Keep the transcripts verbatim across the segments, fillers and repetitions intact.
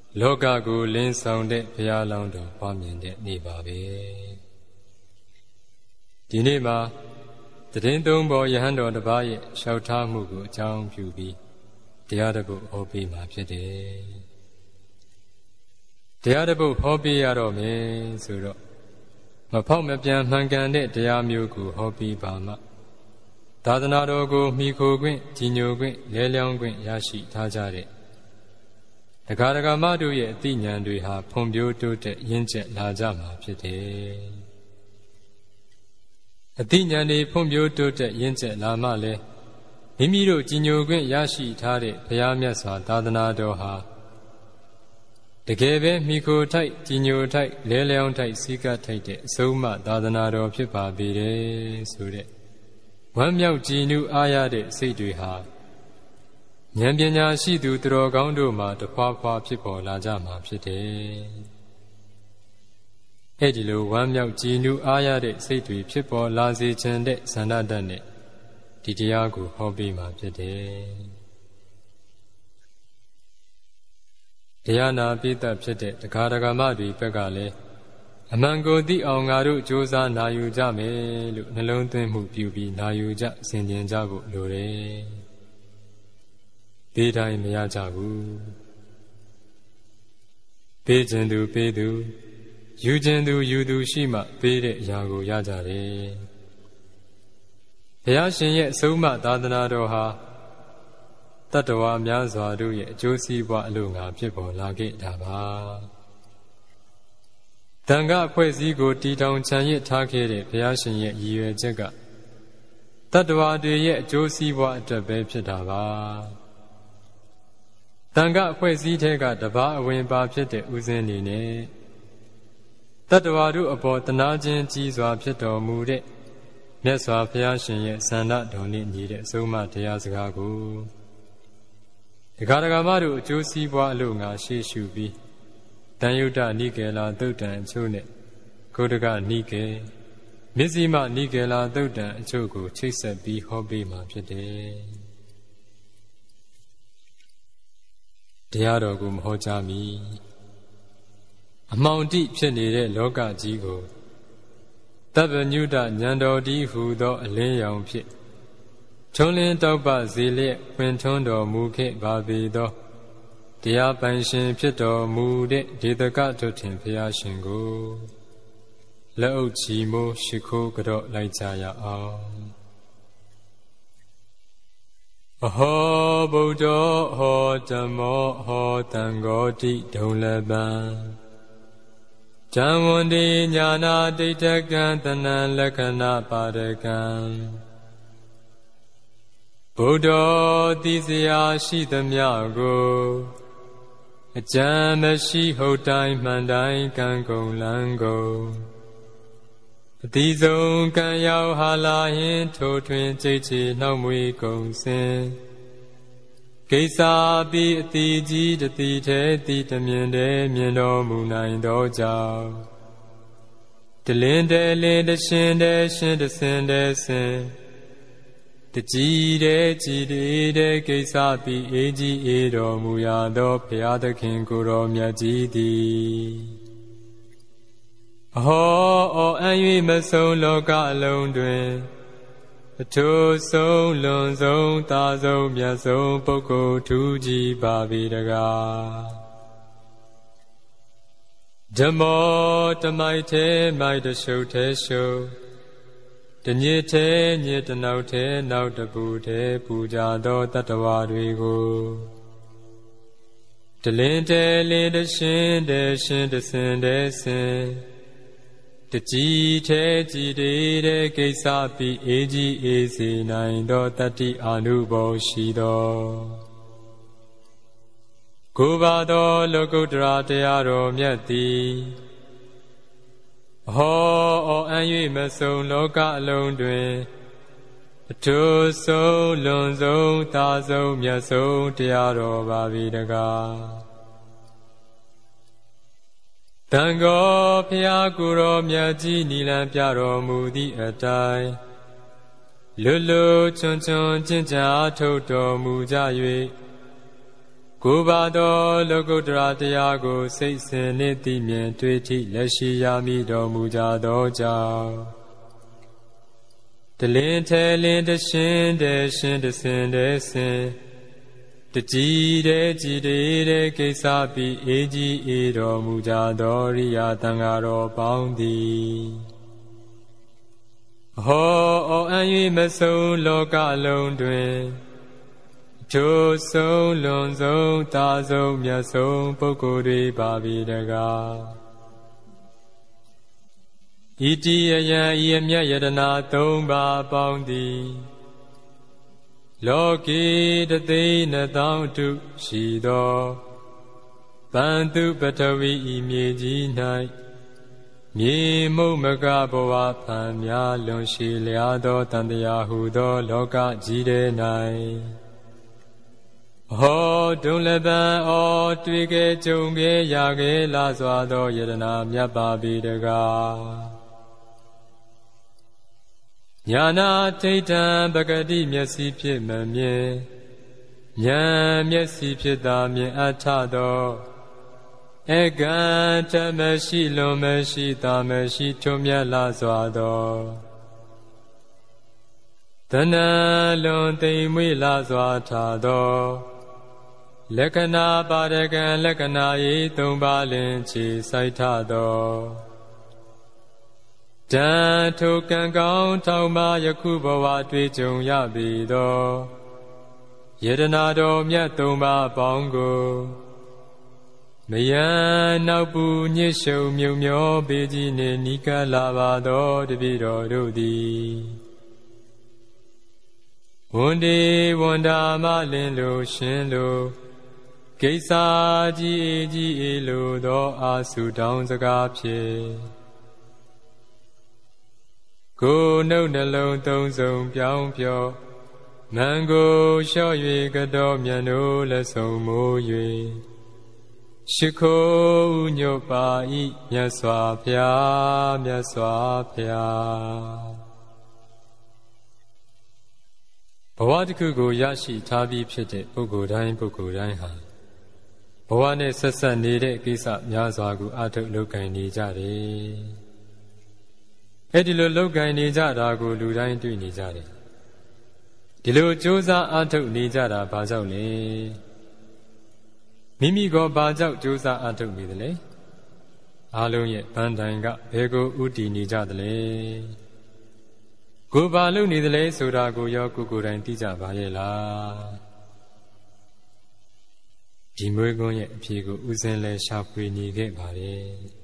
လောကကိုလင်းဆောင်တဲ့ဘုရားလောင်းတော်ပွားမြင်တဲ့နေ့ပါပဲဒီနေ့မှာတည်င်းသုံးပေါ်ယဟန်တော်တစ်ပါးရဲ့လျှောက်ထားမှုကိုအကြောင်းပြုပြီးတရားတစ်ပုဒ်ဟောပေးမှာဖြစ်တယ်တရားတစ်ပုဒ်ဟောပေးရတော့မယ်ဆိုတော့မဖောက်မပြန်မှန်ကန်တဲ့တရားမျိုးကိုဟောပေးပါမှသာသနာတော်ကိုမိခိုခွင့်ကြီးညိုခွင့်လဲလျောင်းခွင့်ရရှိထားကြတဲ့ဒကာဒကာမတို့ရဲ့အသိဉာဏ်တွေဟာဖွံ့ဖြိုးတိုးတက်ရင့်ကျက်လာကြမှာဖြစ်တယ်အသိဉာဏ်တွေဖွံ့ဖြိုးတိုးတက်ရင့်ကျက်လာမှလည်းမိမိတို့ကြီးညိုခွင့်ရရှိထားတဲ့ဘုရားမြတ်စွာသာသနာတော်ဟာတကယ်ပဲမိခိုထိုက်ကြီးညိုထိုက်လဲလျောင်းထိုက်စီကတ်ထိုက်တဲ့အဆုံးအမသာသနာတော်ဖြစ်ပါပေတယ်ဆိုတဲ့ဝမ်းမြောက်ကြည်နူးအားရတဲ့စိတ်တွေဟာဉာဏ်ပညာရှိသူသူတော်ကောင်းတို့မှာတဖွာဖွာဖြစ်ပေါ်လာကြမှာဖြစ်တယ်။အဲ့ဒီလိုဝမ်းမြောက်ကြည်နူးအားရတဲ့စိတ်တွေဖြစ်ပေါ်လာစေခြင်းတဲ့ဆန္ဒတတ်နဲ့ဒီတရားကိုဟောပေးမှာဖြစ်တယ်။တရားနာပိသဖြစ်တဲ့ဒကာဒကာမတွေဘက်ကလည်းအမှန်ကိုသိအောင်ငါတို့ကြိုးစားနာယူကြမယ်လို့နှလုံးသွင်းမှုပြုပြီးနာယူကြဆင်ခြင်ကြဖို့လိုတယ်။ဒီတိုင်းမရကြဘူးပေးခြင်းသူပေးသူယူခြင်းသူယူသူရှိမှပေးတဲ့အရာကိုရကြတယ်ဘုရားရှင်ရဲ့အဆုံးအမသာသနာတော်ဟာတတ္တဝါများစွာတို့ရဲ့အကျိုးစီးပွားအလို့ငါဖြစ်ပေါ်လာခဲ့တာပါတန်ခါအဖွဲ့စည်းကိုတည်ထောင်ချန်ရစ်ထားခဲ့တဲ့ဘုရားရှင်ရဲ့ရည်ရွယ်ချက်ကတတ္တဝါတွေရဲ့အကျိုးစီးပွားအတွက်ပဲဖြစ်တာပါတန်ခါအဖွဲ့စည်းထဲကတပါးအဝင်ပါဖြစ်တဲ့ဥစဉ်နေနဲ့တတ္တဝါတို့အပေါ်တနာခြင်းကြီးစွာဖြစ်တော်မူတဲ့မြတ်စွာဘုရားရှင်ရဲ့ဆန္ဒတော်နဲ့ညီတဲ့အဆုံးအမတရားစကားကိုဒကာဒကာမတို့အကျိုးစီးပွားအလို့ငါရှေ့ရှုပြီးတန်ယုတ္တနိကေလာသုတ်တံအချို့နဲ့ဂုဒကနိကေမစ္စည်းမနိကေလာသုတ်တံအချို့ကိုချိတ်ဆက်ပြီးဟောပေးမှာဖြစ်တယ်တရားတော်ကိုမဟောကြားမီအမှောင်တိဖြစ်နေတဲ့လောကကြီးကိုတပ္ပညုတဉာဏ်တော်တည်းဟူသောအလင်းရောင်ဖြင့်ထုံးလင်းတောက်ပစေလျက်ဖွင့်ထွန်းတော်မူခဲ့ပါပေသောတရားပိုင်ရှင်ဖြစ်တော်မူတဲ့ဒေသကထွတ်ထင်ဘုရားရှင်ကိုလက်အုပ်ချီမိုးရှိခိုးကြော့လိုက်ကြရအောင်အဟောဗုဒ္ဓဟောဓမ္မောဟောသံဃောတိဒုံလပံဇံဝန္တိညာနာဒိဋ္ဌကံတဏံလက္ခဏာပါရကံဗုဒ္ဓသိစရာရှိသမျှကိုအကြံမရှိဟုတ်တိုင်းမှန်တိုင်းကံကုန်လန်းကုန်အတိဆုံးကံရောက်ဟာလာရင်ထိုထွင်ကြိတ်ချီနှောက်မွေကုန်စင်ကိစ္စပြီးအတိကြီးတတိထဲတိတမြင်တဲ့မြင်တော်မူနိုင်သောကြောင့်တလင်းတဲ့လင်းတရှင်တဲ့ရှင်တစင်တဲ့စင်တကြီးတဲ့ကြည်တဲ့ကိစ္စပြီးအေးကြီးအေးတော်မူရသောဘုရားသခင်ကိုယ်တော်မြတ်ကြီးသည်အဟောအောအံ့၍မဆုံးလောကအလုံးတွင်အထိုးဆုံးလွန်ဆုံးသာဆုံးမြတ်ဆုံးပုဂ္ဂိုလ်ထူးကြီးပါပေတကားဓမ္မောတမိုက်ထဲမိုက်တရှုပ်ထဲရှုပ်တညစ်ထဲညစ်တနောက်ထဲနောက်တပူထဲပူကြသောတတ္တဝါတွေကိုတလင်းတဲလင်းတရှင်တဲရှင်တစင်တဲစင်တကြီးထဲကြည်တဲ့ကိစ္စပြီးအေးကြီးအေးစေနိုင်သောတတ္တိအာနုဘောရှိသောကိုယ်ပါသောလောကုတ္တရာတရားတော်မြတ်သည်အဟောအောအံ့၍မဆုံးလောကအလုံးတွင်အထိုးဆုံးလွန်ဆုံးသာဆုံးမြတ်ဆုံးတရားတော်ပါပြီတကားတန်ဃောဖျားကိုယ်တော်မြတ်ကြီးနိလံပြတော်မူသည့်အတိုင်းလွတ်လွတ်ချွန်ချွန်ကျင့်ကြထုတ်တော်မူကြ၍ကိုပါတော်လောကုတ္တရာတရားကိုစိတ်စဉ်နှင့်သိမြင်တွေ့ထိလက်ရှိရမိတော်မူကြသောကြောင့်တလင်းထဲလင်းတရှင်တဲ့ရှင်တစင်တဲ့စင်တကြည်တဲ့ကြည်တဲ့ကိစ္စပြီးအေးကြီးအေးတော်မူကြသောရိယာတန်ဃာတော်ပေါင်းသည်ဟောအောအံ့၍မဆုံးလောကလုံးတွင်ထိုဆုံးလွန်ဆုံးသာဆုံးမြတ်ဆုံးပုဂ္ဂိုလ်တွေပါပြီတကားဣတိယယံဤအမြတ်ယတနာသုံးပါးပေါင်းသည်လောကေတသိန်းနှစ်သောင်းတုရှိသောပန္တုပထဝီဤမြေကြီး၌မြေမုတ်မကဘဝဖန်များလွန်ရှိလျားသောတန်တရားဟုသောလောကကြီးထဲ၌ဟောဒုံလပံဩတွေ့ခဲ့ကြုံခဲ့ရခဲ့လာစွာသောယတနာမြတ်ပါပြီတကားညာနာထိဋ္ဌံပဂတိမျက်စိဖြင့်မမြင်ဉာဏ်မျက်စိဖြင့်သာမြင်အပ်ထသောဧကံဓမ္မရှိလွန်မရှိသာမရှိထွမြတ်လာစွာသောတဏှာလွန်သိမ်မွေ့လာစွာထသောလက္ခဏာပါရကံလက္ခဏာဤသုံးပါးလင်ခြေဆိုင်ထသောတန်ထိုကံကောင်းထောင်မှယခုဘဝတွေ့ကြုံရပြီသောယတနာတော်မြတ်သုံးပါးပေါင်းကိုမယံနောက်ပူညစ်ရှုံမြုံမျောပေကြီးနှင့်နိကလာပါသောတပည့်တော်တို့သည်ဝန်ဒီဝန်တာမလင်းလိုရှင်လိုကိစ္စကြီးအေးကြီးအေးလိုသောအာစုတောင်းစကားဖြင့်ကိုယ်နှုတ်နှလုံးသုံးစုံပြောင်းပြောမံကိုလျှော့၍ကတော်မြတ်တို့လက်ဆုံးမိုး၍ရှိခိုးဥညွတ်ပါဤမြတ်စွာဘုရားမြတ်စွာဘုရားဘဝတစ်ခုကိုရရှိထားပြီးဖြစ်တဲ့ပုဂ္ဂိုလ်တိုင်းပုဂ္ဂိုလ်တိုင်းဟာဘဝနဲ့ဆက်ဆက်နေတဲ့ကိစ္စများစွာကိုအထုတ်လုပ်ကိုင်နေကြတယ်အဲ့ဒီလိုလုပ်ကိုင်နေကြတာကိုလူတိုင်းတွေ့နေကြတယ်ဒီလိုကြိုးစားအထုတ်နေကြတာဘာကြောင့်လဲမိမိကဘာကြောင့်ကြိုးစားအထုတ်နေသလဲအားလုံးရဲ့ဗန္တိုင်ကဘယ်ကိုဥတည်နေကြသလဲကိုဘာလုပ်နေသလဲဆိုတာကိုရောကိုကိုယ်တိုင်သိကြပါရဲ့လားဒီမွေးကွန်းရဲ့အဖြေကိုဥစဉ်လဲရှာဖွေနေခဲ့ပါတယ်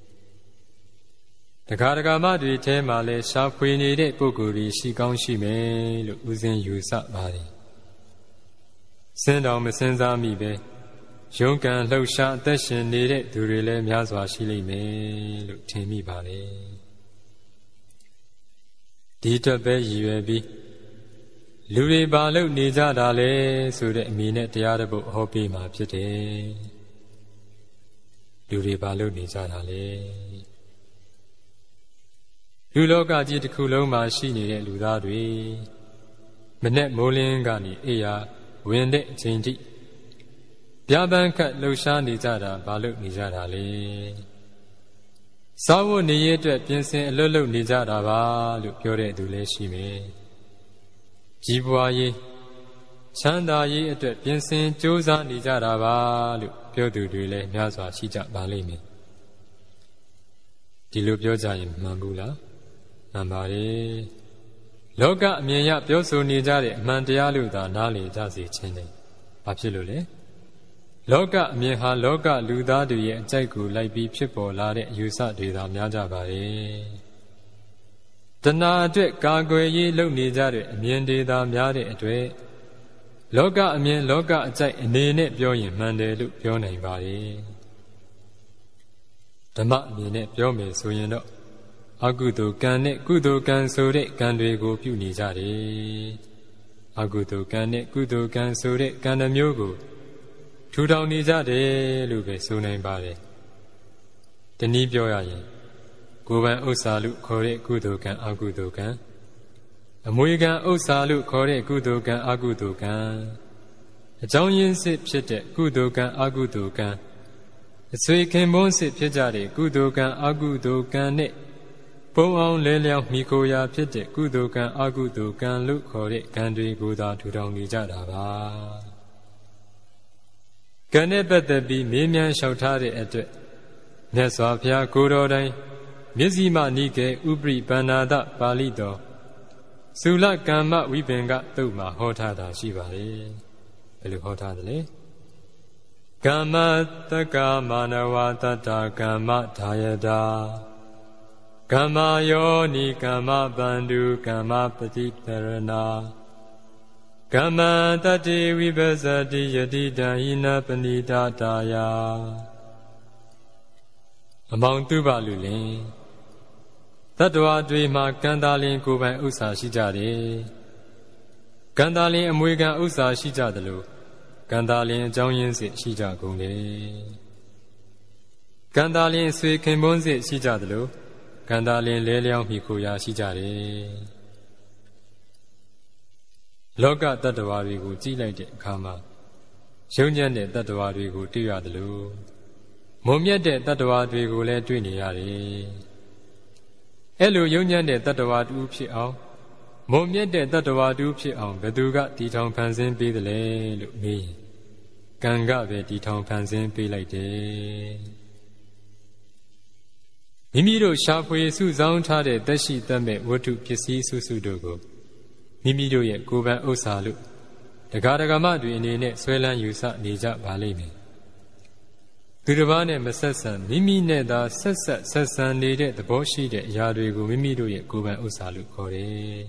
တခါတခါမှတွေထဲမှာလဲရှာဖွေနေတဲ့ပုဂ္ဂိုလ်တွေရှိကောင်းရှိမယ်လို့ဥစဉ်ယူဆပါတယ်စဉ်းတော်မစဉ်းစားမိပဲရုန်းကန်လှုပ်ရှားအသက်ရှင်နေတဲ့သူတွေလည်းများစွာရှိလိမ့်မယ်လို့ထင်မိပါတယ်ဒီတော့ပဲရည်ရွယ်ပြီးလူတွေဘာလို့နေကြတာလဲဆိုတဲ့အမည်နဲ့တရားတစ်ပုဒ်ဟောပေးမှာဖြစ်တယ်လူတွေဘာလို့နေကြတာလဲလူလောကကြီးတစ်ခုလုံးမှာရှိနေတဲ့လူသားတွေမနဲ့မိုးလင်းကနေအေးရဝင်တဲ့အချိန်ထိပြပန်းခတ်လှုပ်ရှားနေကြတာဘာလို့နေကြတာလဲစာဝတ်နေရအတွက်ပြင်ဆင်အလွတ်လုပ်နေကြတာပါလို့ပြောတဲ့သူလည်းရှိမယ်ကြီးပွားရေးချမ်းသာရေးအတွက်ပြင်ဆင်ကြိုးစားနေကြတာပါလို့ပြောသူတွေလည်းများစွာရှိကြပါလိမ့်မယ်ဒီလိုပြောကြရင်မှန်ဘူးလားမှန်ပါတယ်လောကအမြင်ရပြောဆိုနေကြတဲ့အမှန်တရားလို့သာနားလည်ကြစေခြင်းတယ်ဘာဖြစ်လို့လဲလောကအမြင်ဟာလောကလူသားတွေရဲ့အကြိုက်ကိုလိုက်ပြီးဖြစ်ပေါ်လာတဲ့အယူဆတွေသာများကြပါတယ်တဏှာအတွက်ကာကွယ်ရေးလုပ်နေကြတဲ့အမြင်တွေသာများတဲ့အတွက်လောကအမြင်လောကအကြိုက်အနေနဲ့ပြောရင်မှန်တယ်လို့ပြောနိုင်ပါတယ်ဓမ္မအမြင်နဲ့ပြောမယ်ဆိုရင်တော့အကုသိုလ်ကံနဲ့ကုသိုလ်ကံဆိုတဲ့ကံတွေကိုပြုနေကြတယ်အကုသိုလ်ကံနဲ့ကုသိုလ်ကံဆိုတဲ့ကံတစ်မျိုးကိုထူထောင်နေကြတယ်လို့ပဲဆိုနိုင်ပါတယ်တနည်းပြောရရင်ကိုယ်ပိုင်ဥစ္စာလို့ခေါ်တဲ့ကုသိုလ်ကံအကုသိုလ်ကံအမွေကံဥစ္စာလို့ခေါ်တဲ့ကုသိုလ်ကံအကုသိုလ်ကံအအကြောင်းရင်းစစ်ဖြစ်တဲ့ကုသိုလ်ကံအကုသိုလ်ကံအဆွေခင်ပွန်းစစ်ဖြစ်ကြတဲ့ကုသိုလ်ကံအကုသိုလ်ကံနဲ့ပုံအောင်လဲလျောင်းမိကိုရာဖြစ်တဲ့ကုသိုလ်ကံအကုသိုလ်ကံလို့ခေါ်တဲ့ကံတွေကိုသာထူထောင်နေကြတာပါကံနဲ့ပတ်သက်ပြီးမေးမြန်းလျှောက်ထားတဲ့အတွက်မြတ်စွာဘုရားကိုယ်တော်တိုင်မျက်စိမှနိကေဥပရိပန္နာတပါဠိတော်သုလကမ္မဝိပင်္ဂသုတ်မှာဟောထားတာရှိပါတယ်ဘယ်လိုဟောထားသလဲကမ္မတက္ကမာနဝတ္တကမ္မဒါယတာကမ္မယောနိကမ္မပန္တုကမ္မပฏิပရဏာကမ္မတတ္တိဝိပဿတိယတိတံဟိနပဏိတာတာယအမောင်သူပါလူလင်တတ္တဝါတွေမှာကံတာလင်ကိုယ်ပိုင်ဥစ္စာရှိကြတယ်ကံတာလင်အမွေခံဥစ္စာရှိကြသလိုကံတာလင်အကြောင်းရင်းစစ်ရှိကြကုန်တယ်ကံတာလင်ဆွေခင်ပွန်းစစ်ရှိကြသလိုကံတာလင်လဲလျောင်းမိကိုရာရှိကြတယ်လောကတတ္တဝါတွေကိုကြည့်လိုက်တဲ့အခါမှာယုံညံ့တဲ့တတ္တဝါတွေကိုတွေ့ရသလိုမုံမြတ်တဲ့တတ္တဝါတွေကိုလည်းတွေ့နေရတယ်အဲ့လိုယုံညံ့တဲ့တတ္တဝါတူဖြစ်အောင်မုံမြတ်တဲ့တတ္တဝါတူဖြစ်အောင်ဘယ်သူကတည်ထောင်ဖန်ဆင်းပေးတယ်လဲလို့မေးရင်ကံကပဲတည်ထောင်ဖန်ဆင်းပေးလိုက်တယ်မိမိတို့ရှာဖွေစုဆောင်းထားတဲ့သက်ရှိသက်မဲ့ဝတ္ထုပစ္စည်းစုစုတို့ကိုမိမိတို့ရဲ့ကိုယ်ပိုင်ဥစ္စာလို့တရားဓမ္မတွေအနေနဲ့ဆွဲလန်းယူဆနေကြပါလိမ့်မယ်သူတစ်ပါးနဲ့မဆက်ဆံမိမိနဲ့သာဆက်ဆက်ဆက်ဆံနေတဲ့သဘောရှိတဲ့အရာတွေကိုမိမိတို့ရဲ့ကိုယ်ပိုင်ဥစ္စာလို့ခေါ်တယ်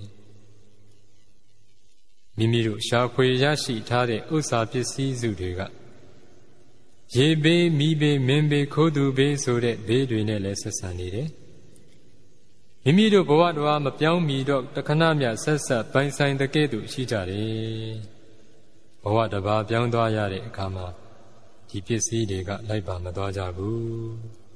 မိမိတို့ရှာဖွေရရှိထားတဲ့ဥစ္စာပစ္စည်းစုတွေကရေဘေးမိဘေးမင်းဘေးခိုးသူဘေးဆိုတဲ့ဘေးတွေနဲ့လည်းဆက်ဆံနေတယ်မိမိတို့ဘဝတော်မပြောင်းမီတော့တခဏမြဆက်ဆက်ပိုင်ဆိုင်တဲ့ကဲ့သို့ရှိကြတယ်ဘဝတစ်ပါးပြောင်းသွားရတဲ့အခါမှာဒီပစ္စည်းတွေကလိုက်ပါမသွားကြဘူး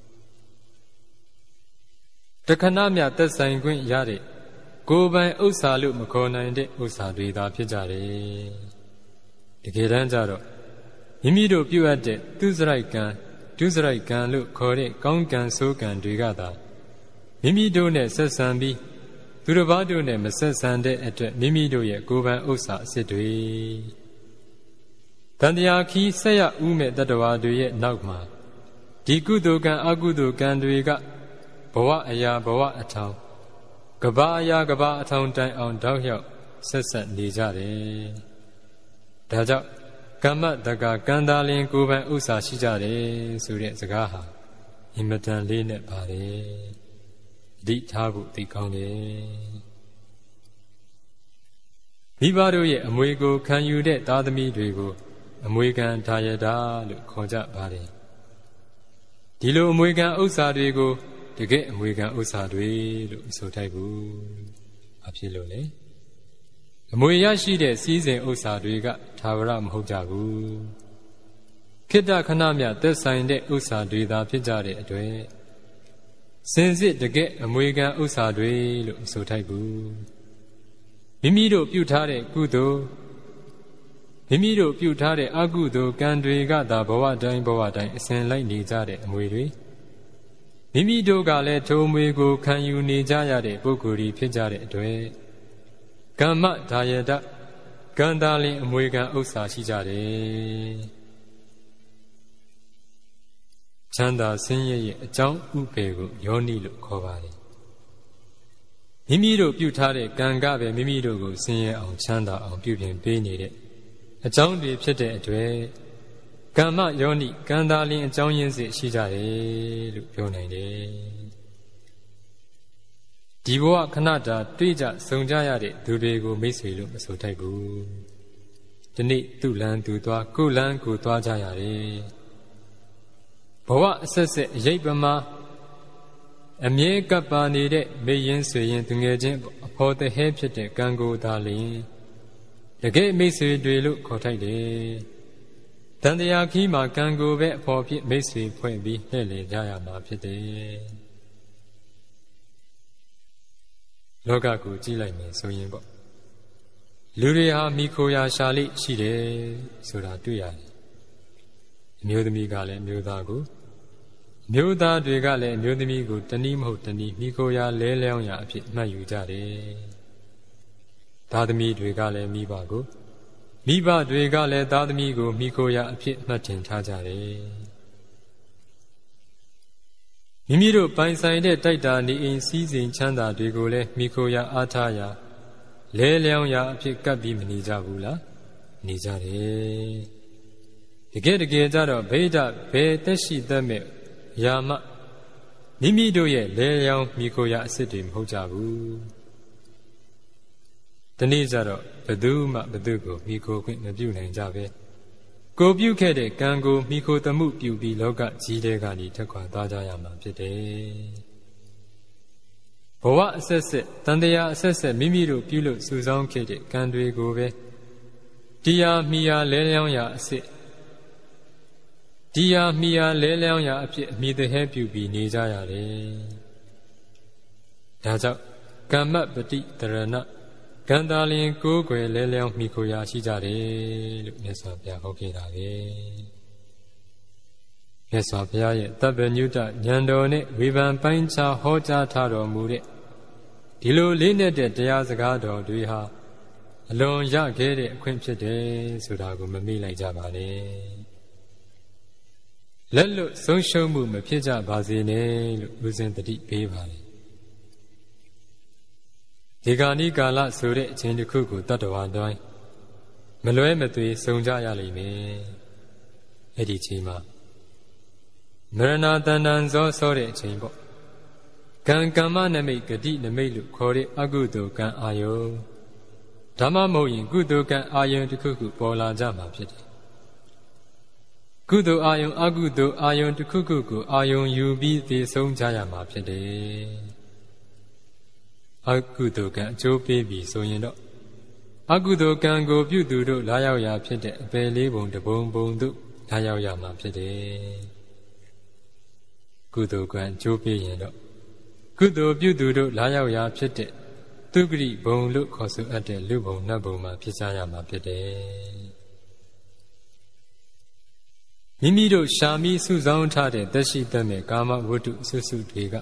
တခဏမြသက်ဆိုင်ခွင့်ရတဲ့ကိုယ်ပိုင်ဥစ္စာလို့မခေါ်နိုင်တဲ့ဥစ္စာတွေသာဖြစ်ကြတယ်တကယ်တမ်းကျတော့မိမိတို့ပြုအပ်တဲ့သူစရိုက်ကံဒုစရိုက်ကံလို့ခေါ်တဲ့ကောင်းကံဆိုးကံတွေကသာမိမိတို့နဲ့ဆက်ဆံပြီးသူတစ်ပါးတို့နဲ့မဆက်ဆံတဲ့အတွက်မိမိတို့ရဲ့ကိုယ်ပိုင်ဥစ္စာအစစ်တွေတန်တရားခီးဆက်ရဥမဲ့တတ္တဝါတွေရဲ့နောက်မှာဒီကုသိုလ်ကံအကုသိုလ်ကံတွေကဘဝအရာဘဝအထောင်ကဘာအရာကဘာအထောင်တိုင်အောင်တောက်လျှောက်ဆက်ဆက်နေကြတယ်ဒါကြောင့်ကမ္မတက္ကကံတာလင်ကိုယ်ပိုင်ဥစ္စာရှိကြတယ်ဆိုတဲ့စကားဟာအင်မတန်လေးနဲ့ပါတယ်အဓိထားဖို့သိကောင်းတယ်မိဘတို့ရဲ့အမွေကိုခံယူတဲ့သားသမီးတွေကိုအမွေခံဒါယတာလို့ခေါ်ကြပါတယ်ဒီလိုအမွေခံဥစ္စာတွေကိုတကယ်အမွေခံဥစ္စာတွေလို့မဆိုထိုက်ဘူးဘာဖြစ်လို့လဲအမွေရရှိတဲ့စည်းစိမ်ဥစ္စာတွေကသာဝရမဟုတ်ကြဘူးခေတ္တခဏမြသက်ဆိုင်တဲ့ဥစ္စာတွေသာဖြစ်ကြတဲ့အတွက်စင်စစ်တကယ်အမွေခံဥစ္စာတွေလို့မဆိုထိုက်ဘူးမိမိတို့ပြုထားတဲ့ကုသိုလ်မိမိတို့ပြုထားတဲ့အကုသိုလ်ကံတွေကသာဘဝတိုင်းဘဝတိုင်းအစဉ်လိုက်နေကြတဲ့အမွေတွေမိမိတို့ကလည်းထိုအမွေကိုခံယူနေကြရတဲ့ပုဂ္ဂိုလ်ကြီးဖြစ်ကြတဲ့အတွက်ကမ္မဒါယတကံတာလင်အမွေခံဥစ္စာရှိကြတယ်ချမ်းသာဆင်းရဲရဲ့အကြောင်းဥပေကိုယောနိလို့ခေါ်ပါတယ်မိမိတို့ပြုထားတဲ့ကံကပဲမိမိတို့ကိုဆင်းရဲအောင်ချမ်းသာအောင်ပြုပြင်ပေးနေတဲ့အကြောင်းတွေဖြစ်တဲ့အတွက်ကမ္မယောနိကံတာလင်အကြောင်းရင်းစစ်ရှိကြတယ်လို့ပြောနိုင်တယ်ဒီဘဝခဏတာတွေ့ကြဆုံကြရတဲ့သူတွေကိုမိတ်ဆွေလို့မဆိုထိုက်ဘူးဒီနေ့သူ့လန်းသူသွားကိုယ်လန်းကိုသွားကြရတယ်ဘဝအဆက်ဆက်အရေးပမာအမြဲကပ်ပါနေတဲ့မေရင်ဆွေရင်သူငယ်ချင်းအဖော်တဟဲဖြစ်တဲ့ကံကိုသာလျင်တကယ်မိတ်ဆွေတွေလို့ခေါ်ထိုက်တယ်တန်တရားခီးမှာကံကိုပဲအဖော်ဖြစ်မိတ်ဆွေဖွဲ့ပြီးလှည့်လည်ကြရမှာဖြစ်တယ်လောကကိုကြည့်လိုက်မယ်ဆိုရင်ပေါ့လူတွေဟာမိခိုရာရှာလိရှိတယ်ဆိုတာတွေ့ရတယ်အမျိုးသမီးကလည်းအမျိုးသားကိုအမျိုးသားတွေကလည်းအမျိုးသမီးကိုတနည်းမဟုတ်တနည်းမိခိုရာလဲလျောင်းရာအဖြစ်မှတ်ယူကြတယ်သားသမီးတွေကလည်းမိဘကိုမိဘတွေကလည်းသားသမီးကိုမိခိုရာအဖြစ်မှတ်တင်ထားကြတယ်မိမိတို့ပိုင်ဆိုင်တဲ့တိုက်တာနေအိမ်စည်းစိမ်ချမ်းသာတွေကိုလည်းမိခိုရာအားထားရာလဲလျောင်းရာအဖြစ်ကပ်ပြီးမနေကြဘူးလားနေကြတယ်တကယ်တကယ်ကြတော့ဗိဓဘယ်သက်ရှိတတ်မဲ့ယာမမိမိတို့ရဲ့လဲလျောင်းမိခိုရာအစစ်တွေမဟုတ်ကြဘူးဒီနေ့ကျတော့ဘယ်သူမှဘယ်သူကိုမိခိုခွင့်မပြုနိုင်ကြပဲကိုပြုခဲ့တဲ့ကံကိုမိခိုသမှုပြုပြီးလောကကြီးတဲ့ကနေထက်ခွာသွားကြရမှာဖြစ်တယ်ဘဝအဆက်ဆက်တန်တရားအဆက်ဆက်မိမိတို့ပြုလို့စုဆောင်းခဲ့တဲ့ကံတွေကိုပဲတရားမိယာလဲလျောင်းရာအစစ်တရားမိယာလဲလျောင်းရာအဖြစ်အမိတဟဲပြုပြီးနေကြရတယ်ဒါကြောင့်ကမ္မပတိတရဏကံတာလျင်ကိုးကွယ်လဲလျောင်းမိခိုရာရှိကြတယ်လို့မြတ်စွာဘုရားဟောခဲ့တာပဲမြတ်စွာဘုရားရဲ့တပ္ပညုတဉာဏ်တော်နဲ့ဝေဖန်ပိုင်းခြားဟောကြားထားတော်မူတဲ့ဒီလိုလေးနဲ့တဲ့တရားစကားတော်တွေဟာအလွန်ရခဲ့တဲ့အခွင့်ဖြစ်တယ်ဆိုတာကိုမမေ့လိုက်ကြပါနဲ့လက်လွတ်ဆုံးရှုံးမှုမဖြစ်ကြပါစေနဲ့လို့ဦးဇင်းတတိပေးပါတယ်ဒီကနေ့ကာလဆိုတဲ့အချိန်တစ်ခုကိုတတ္တဝါတိုင်းမလွဲမသွေစုံကြရလိမ့်မယ်အဲ့ဒီချိန်မှာမရဏတန်တန်သောဆိုတဲ့အချိန်ပေါ့ကံကမ္မနမိတ်ဂတိနမိတ်လို့ခေါ်တဲ့အကုသိုလ်ကံအာယုံဓမ္မမဟုတ်ရင်ကုသိုလ်ကံအာယုံတစ်ခုခုပေါ်လာကြမှာဖြစ်တယ်ကုသိုလ်အာယုံအကုသိုလ်အာယုံတစ်ခုခုကိုအာယုံယူပြီးသိဆုံးကြရမှာဖြစ်တယ်အကုသိုလ်ကံအကျိုးပေးပြီးဆိုရင်တော့အကုသိုလ်ကံကိုပြုသူတို့လာရောက်ရာဖြစ်တဲ့အပယ်လေးပုံတပုံပုံတို့လာရောက်ရမှာဖြစ်တယ်ကုသိုလ်ကံအကျိုးပေးရင်တော့ကုသိုလ်ပြုသူတို့လာရောက်ရာဖြစ်တဲ့သူဂရိဘုံလို့ခေါ်ဆိုအပ်တဲ့လူဘုံနတ်ဘုံမှာဖြစ်ကြရမှာဖြစ်တယ်မိမိတို့ရှာမိစုဆောင်းထားတဲ့သက်ရှိတတ်မဲ့ကာမဝတ္ထုဆွစုတွေက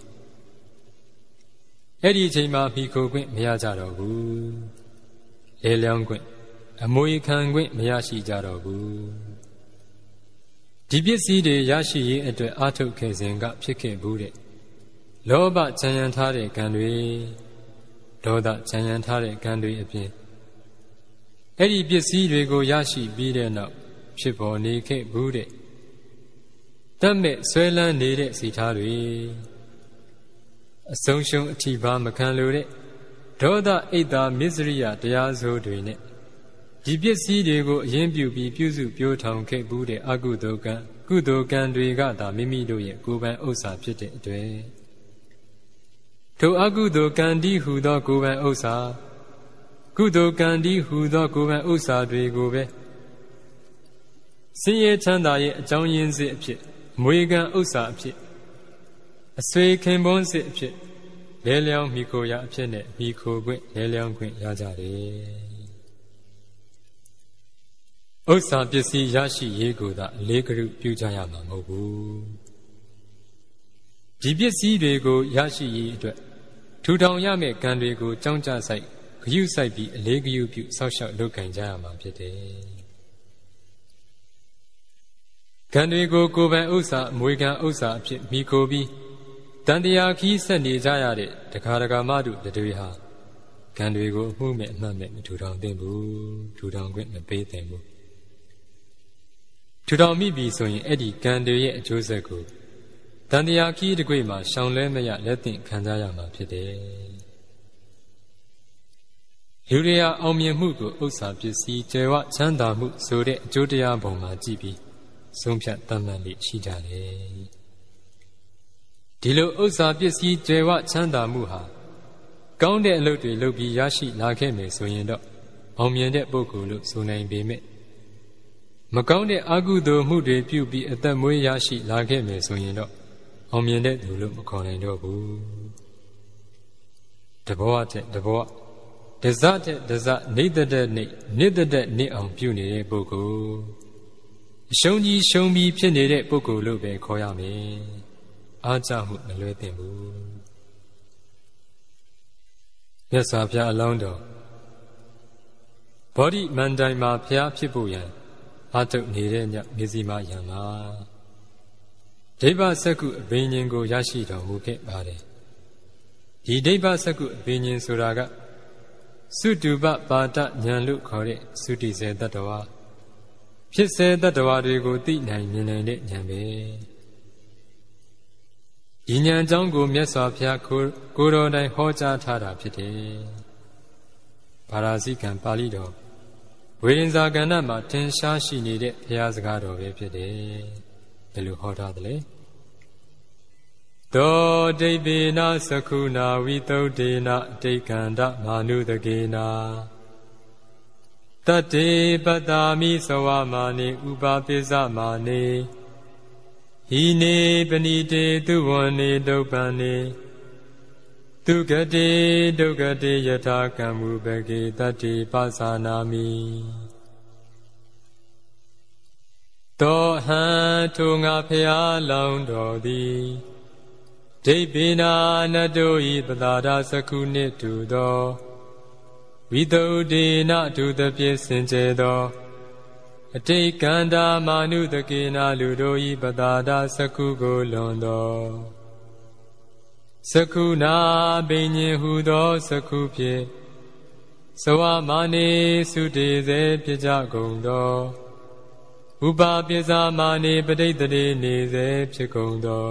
အဲ့ဒီအချိန်မှာမိခိုခွင့်မရကြတော့ဘူးလဲလျောင်းခွင့်အမွေခံခွင့်မရရှိကြတော့ဘူးဒီပစ္စည်းတွေရရှိရေးအတွက်အာထုတ်ခဲ့စဉ်ကဖြစ်ခဲ့ဘူးတဲ့လောဘခြံရံထားတဲ့ကံတွေဒေါသခြံရံထားတဲ့ကံတွေအပြင်အဲ့ဒီပစ္စည်းတွေကိုရရှိပြီးတဲ့နောက်ဖြစ်ပေါ်နေခဲ့ဘူးတဲ့တတ်မဲ့ဆွဲလန်းနေတဲ့စီထားတွေအဆုံးရှုံးအထိပါမခံလို့တဲ့ဒေါသအိတ်သာမစ္စရိယတရားစိုးတွေနဲ့ဒီပစ္စည်းတွေကိုအရင်ပြုပြီးပြုစုပြောထောင်ခဲ့ဘူးတဲ့အကုသိုလ်ကံကုသိုလ်ကံတွေကသာမိမိတို့ရဲ့ကိုယ်ပိုင်ဥစ္စာဖြစ်တဲ့အတွက်ထိုအကုသိုလ်ကံတည်းဟူသောကိုယ်ပိုင်ဥစ္စာကုသိုလ်ကံတည်းဟူသောကိုယ်ပိုင်ဥစ္စာတွေကိုပဲဆင်းရဲချမ်းသာရဲ့အကြောင်းရင်းစစ်အဖြစ်မွေကံဥစ္စာအဖြစ်အဆွေခင်ပွန်းစစ်အဖြစ်လဲလျောင်းမိခိုရာအဖြစ်နဲ့မိခိုခွင့်လဲလျောင်းခွင့်ရကြတယ်ဥစ္စာပစ္စည်းရရှိရေးကိုသာအလေးကရုပြုကြရမှာမဟုတ်ဘူးဒီပစ္စည်းတွေကိုရရှိရေးအတွက်ထူထောင်ရမယ့်ကံတွေကိုကြောင်းကြဆိုင်ဂရုစိုက်ပြီးအလေးဂရုပြုစောင့်ရှောက်လုပ်ကင်ကြရမှာဖြစ်တယ်ကံတွေကိုကိုယ်ပိုင်ဥစ္စာအမွေခံဥစ္စာအဖြစ်မိခိုပြီးတန်တရားခီးဆက်နေကြရတဲ့တခါတခါမှတို့တွေဟာကံတွေကိုအမှုမဲ့အမှတ်မဲ့မထူထောင်သင့်ဘူးထူထောင်ခွင့်မပေးသင့်ဘူးထူထောင်မိပြီဆိုရင်အဲ့ဒီကံတွေရဲ့အကျိုးဆက်ကိုတန်တရားခီးတစ်ခွေမှာရှောင်လဲမရလက်သင့်ခံကြရမှာဖြစ်တယ်လူတွေဟာအောင်မြင်မှုကိုဥစ္စာပစ္စည်းကျေဝချမ်းသာမှုဆိုတဲ့အကျိုးတရားပုံမှာကြည့်ပြီးဆုံးဖြတ်တတ်မှတ်လိရှိကြတယ်ဒီလိုဥစ္စာပစ္စည်းကျေဝချမ်းသာမှုဟာကောင်းတဲ့အလုပ်တွေလုပ်ပြီးရရှိလာခဲ့မယ်ဆိုရင်တော့အောင်မြင်တဲ့ပုဂ္ဂိုလ်လို့ဆိုနိုင်ပေမဲ့မကောင်းတဲ့အကုသိုလ်မှုတွေပြုပြီးအသက်မွေးရရှိလာခဲ့မယ်ဆိုရင်တော့အောင်မြင်တဲ့သူလို့မခေါ်နိုင်တော့ဘူးတဘောတဲ့တဘောတဇတဲ့တဇနေတဲ့နေနေတဲ့နေအောင်ပြုနေတဲ့ပုဂ္ဂိုလ်အရှုံးကြီးရှုံးပြီးဖြစ်နေတဲ့ပုဂ္ဂိုလ်လို့ပဲခေါ်ရမယ်အားကြမှုမလွဲသင့်ဘူးမြတ်စွာဘုရားအလောင်းတော်ဘောဓိမန္တိုင်မှာဘုရားဖြစ်ဖို့ရန်အာထုတ်နေတဲ့ညမေဇီမာယံမှာဒိဗ္ဗစက္ကုအဘိညာဉ်ကိုရရှိတော်မူခဲ့ပါတယ်ဒီဒိဗ္ဗစက္ကုအဘိညာဉ်ဆိုတာကသုတုပပါဒဉာဏ်လို့ခေါ်တဲ့သုတိစေတ္တဝါဖြစ်စေတ္တဝါတွေကိုသိနိုင်မြင်နိုင်တဲ့ဉာဏ်ပဲဒီဉာဏ်အကြောင်းကိုမြတ်စွာဘုရားကိုကိုတော်တိုင်ဟောကြားထားတာဖြစ်တယ်ပါရာဇိကံပါဠိတော်ဝေရင်ဇာကဏ္ဍမှာထင်ရှားရှိနေတဲ့ဘုရားစကားတော်ပဲဖြစ်တယ်ဘယ်လိုဟောထားသလဲသောဒိဗ္ဗေနသကုဏဝိသုဒ္ဓေနအတိကန္တမာနုတကေနတတေပတ္တာမိသဝမာနေဥပပိစမာနေဟိနေပဏိတေသူဝနေဒုပ္ပံနေဒုက္ခတေဒုက္ခတေယထာကံမူပကေတတေပသနာမိတောဟံထိုငါဖျားလောင်းတော်သည်ဒိဗ္ဗေနာနတောဤပတာဒသကုနှင့်တူသောဝိသုဒ္ဓေနဒုသဖြင့်စင်ကြယ်သောအတိကန္တာမာနုတကေနလူတို့ဤပတာဒသကုကိုလွန်သောသကုနာဘိညာဉ်ဟူသောသကုဖြင့်သဝမာနေသုတေစေဖြစ်ကြကုန်သောဥပပိစ္ဆာမာနေပဋိတ္တိနေစေဖြစ်ကုန်သော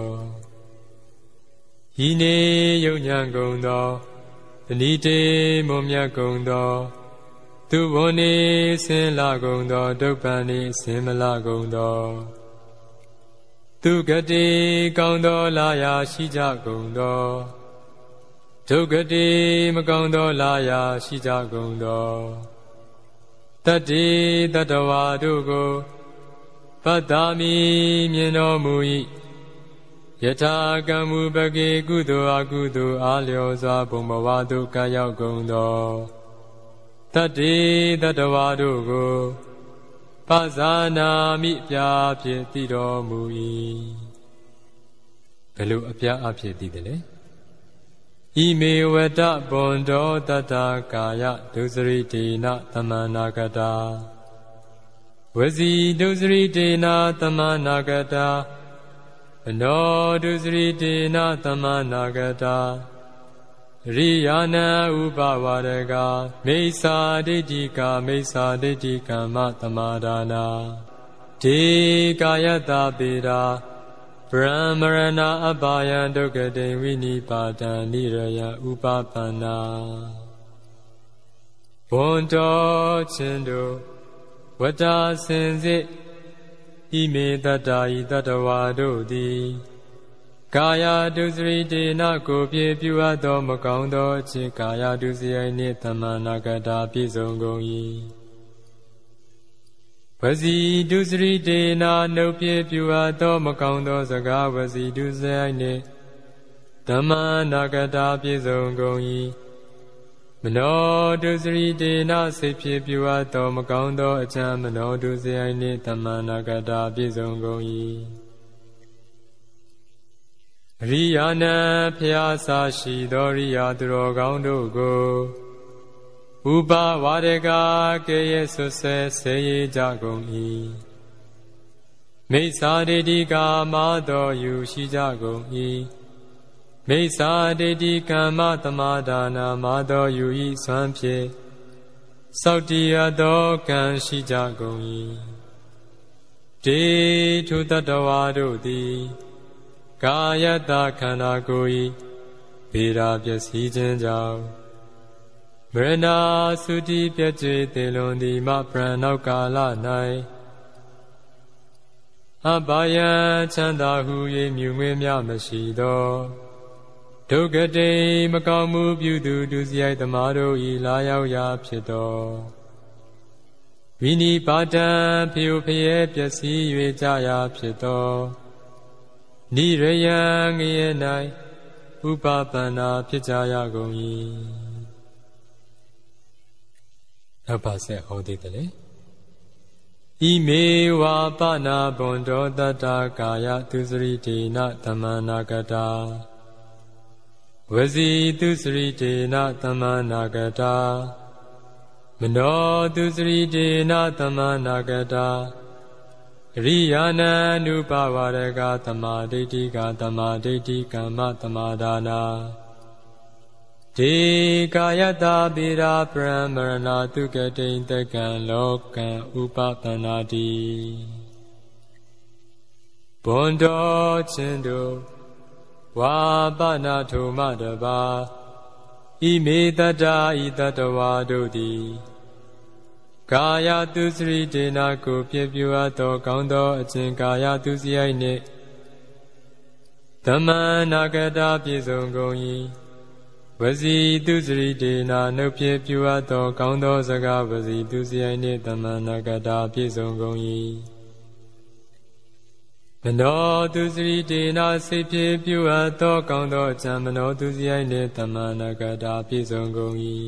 ဤနေယုံညံကုန်သောတဏိတေမွန်မြတ်ကုန်သောသူဝနေဆင်းလာကုန်သောဒုပ္ပန်နေဆင်းမလာကုန်သောသူကတိကောင်းသောလာရာရှိကြကုန်သောဒုက္ခတိမကောင်းသောလာရာရှိကြကုန်သောတတ္တိတတ္တဝါတို့ကိုပတ္တာမိမြင်တော်မူ၏ယထာကံမူပကေကုသိုလ်အကုသိုလ်အားလျော်စွာဘုံဘဝသို့ကရောက်ကုန်သောတတ္တိတတ္တဝါတို့ကိုပဇာနာမိအပြာဖြင့်သိတော်မူ၏ဘယ်လိုအပြာအဖြစ်သိတယ်လဲဣမေဝတဘွန်တောတတ္တကာယဒုစရိတေနသမန္နာကတာဝစီဒုစရိတေနသမန္နာကတာအနောဒုစရိတေနသမန္နာကတာရိယာနံဥပဝါဒကမိစ္ဆာဒိဋ္ဌိကာမိစ္ဆာဒိဋ္ဌိကမ္မသမာဒါနာဒေကာယတပေရာဗြဟ္မရဏအဘာယံဒုက္ခတိဝိနိပါဒံနိရယဥပပန္နာဘွန်တော်ချင်းတို့ဝတ္တစင်စစ်ဣမေတတ္တာဤတတ္တဝါတို့သည်ကာယဒုစရိတေနကိုပြေပြုအပ်သောမကောင်းသောအခြင်းကာယဒုစရိုက်နှင့်သမန္နာကတာပြည့်စုံကုန်၏ဝစီဒုစရိတေနနှုတ်ပြေပြုအပ်သောမကောင်းသောစကားဝစီဒုစရိုက်နှင့်သမန္နာကတာပြည့်စုံကုန်၏မနောဒုစရိတေနစိတ်ဖြင့်ပြုအပ်သောမကောင်းသောအချမ်းမနောဒုစရိုက်နှင့်သမန္နာကတာပြည့်စုံကုန်၏ရိယာနံဖျားစာရှိသောရိယာသူတော်ကောင်းတို့ကိုဥပဝါဒကကဲ့ရဲ့ဆွဆဲဆေးရကြကုန်၏မိစ္ဆာဒိဋ္ဌိကာမတော်ယူရှိကြကုန်၏မိစ္ဆာဒိဋ္ဌိကမ္မသမာဒါနာမတော်ယူ၏ဆွမ်းဖြင့်စောက်တည်ရသောကံရှိကြကုန်၏ဒေထုတတ္တဝါတို့သည်ကာယတခန္ဓာကိုယ်၏ဗေဒပျက်စီးခြင်းကြောင့်မရဏသုတိပြည့်ကျေသေလွန်သည်မပရဏောကာလ၌အဘာယံချမ်းသာဟု၍မြူမွေးများမရှိသောဒုက္ခတိမကောင်းမှုပြုသူဒုစရိုက်သမားတို့၏လာရောက်ရာဖြစ်သောဝိနိပါဒံဖျို့ဖျဲပျက်စီး၍ကြရာဖြစ်သောနိရယံငရဲ၌ဥပပန္နာဖြစ်ကြရကုန်၏နောက်ပါဆက်ဟောသေးတယ်လေဣမေဝါပနာဘွန်ဒောတတ္တကာယသူစရိတေနသမ္မာနာဂတာဝစီသူစရိတေနသမ္မာနာဂတာမနောသူစရိတေနသမ္မာနာဂတာရိယာနံနုပဝရကသမာဓိဋ္ဌိကသမာဓိဋ္ဌိကမ္မသမာဒါနာဒေကာယတာပိရာပရမရဏတုကတိန်တကံလောကံဥပပန္နာတိဘွန်တော်ချင်းတို့ဝါပနာထုမတပါဣမေတတ္တာဤတတဝါတို့သည်ကာယတုစရိတေနာကိုပြည့်ပြည့်အပ်သောကောင်းသောအခြင်းကာယတုစရိုက်နှင့်သမ္မာနာဂတာပြည့်စုံကုန်၏ဝစီတုစရိတေနာနှုတ်ပြည့်ပြည့်အပ်သောကောင်းသောစကားဝစီတုစရိုက်နှင့်သမ္မာနာဂတာပြည့်စုံကုန်၏မနောတုစရိတေနာစိတ်ပြည့်ပြည့်အပ်သောကောင်းသောအခြင်းမနောတုစရိုက်နှင့်သမ္မာနာဂတာပြည့်စုံကုန်၏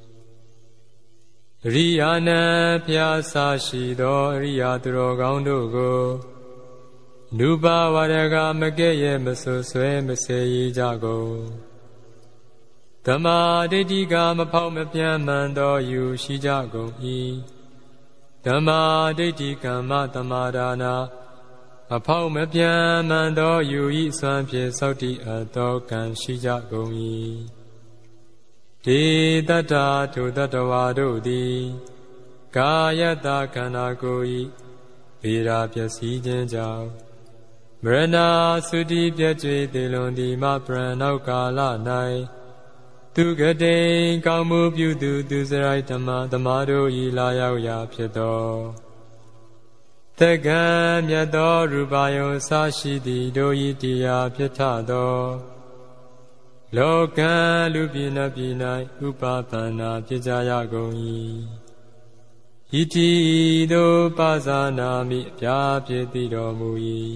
ရိယာနံဖျားစာရှိသောအရိယာသူတော်ကောင်းတို့ကိုနုပါဝရကမကဲ့ရဲ့မဆွဆွဲမစေရကြကုန်သမာဓိဋ္ဌိကမဖောက်မပြန်မှန်သောယူရှိကြကုန်၏သမာဓိဋ္ဌိကမ္မသမာဒါနာမဖောက်မပြန်မှန်သောယူဤစွမ်းဖြင့်စောင့်တည်အပ်သောကံရှိကြကုန်၏ဒေတတ္တာထုတတ္တဝါတို့သည်ကာယတခန္ဓာကိုယ်၏ဗေဒပျက်စီးခြင်းကြောင့်မရဏသုတိပြည့်ကျွေသေလွန်သည်မပရဏောကာလ၌သူကတိန်ကောင်းမှုပြုသူသူစရိုက်ဓမ္မသမားတို့၏လာရောက်ရာဖြစ်သောတက္ကံမြတ်သောရူပယုံစရှိသည်တို့၏တရားဖြစ်ထသောလောကံလူပြည်နပြည်၌ဥပပန္နာဖြစ်ကြရကုန်၏ဣတိသောပါဇာနာမိအပြားဖြစ်တည်တော်မူ၏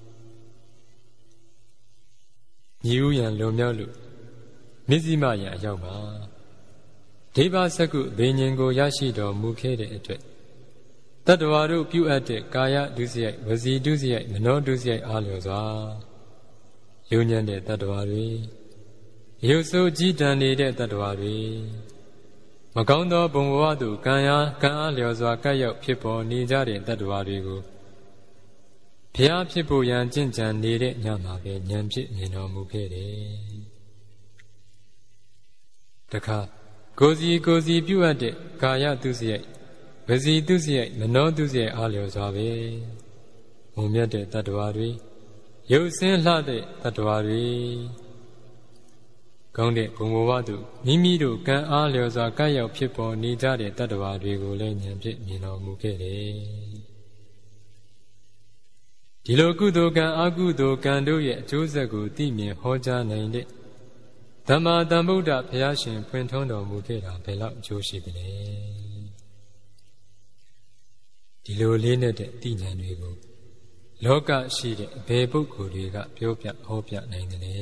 ညီဥယံလွန်မြောက်လို့မြစ္စည်းမယံအရောက်ပါဒေဝစကုဘေညင်ကိုရရှိတော်မူခဲ့တဲ့အတွက်တတ္တဝါတို့ပြုအပ်တဲ့ကာယဒုစရိုက်ဝစီဒုစရိုက်မနောဒုစရိုက်အားလျော်စွာယုံညံ့တဲ့တတ္တဝါတွေရုပ်ဆိုးကြည်တန်နေတဲ့တတ္တဝါတွေမကောင်းသောဘုံဘဝသို့ကံအားကံအားလျော်စွာကပ်ရောက်ဖြစ်ပေါ်နေကြတဲ့တတ္တဝါတွေကိုဘုရားဖြစ်ဖို့ရန်ကြင်ကြံနေတဲ့ညမှာပဲဉာဏ်ဖြစ်မြင်တော်မူခဲ့တယ်တခါကိုယ်စီကိုယ်စီပြုအပ်တဲ့ကာယတုစရိုက်ဝစီတုစရိုက်မနောတုစရိုက်အားလျော်စွာပဲမုံမြတ်တဲ့တတ္တဝါတွေရုပ်ဆင်းလှတဲ့တတ္တဝါတွေကောင်းတဲ့ဘုံဘဝသို့မိမိတို့ကံအားလျော်စွာကပ်ရောက်ဖြစ်ပေါ်နေကြတဲ့တတ္တဝါတွေကိုလည်းဉာဏ်ဖြင့်မြင်တော်မူခဲ့တယ်ဒီလိုကုသိုလ်ကံအကုသိုလ်ကံတို့ရဲ့အကျိုးဆက်ကိုသိမြင်ဟောကြားနိုင်တဲ့ဓမ္မတန်ဗုဒ္ဓဘုရားရှင်ဖွင့်ထွန်းတော်မူခဲ့တာဘယ်လောက်အကျိုးရှိသလဲဒီလိုလေးနဲ့တဲ့သိဉာဏ်တွေကိုလောကရှိတဲ့အဘယ်ပုဂ္ဂိုလ်တွေကပြောပြဟောပြနိုင်တယ်လဲ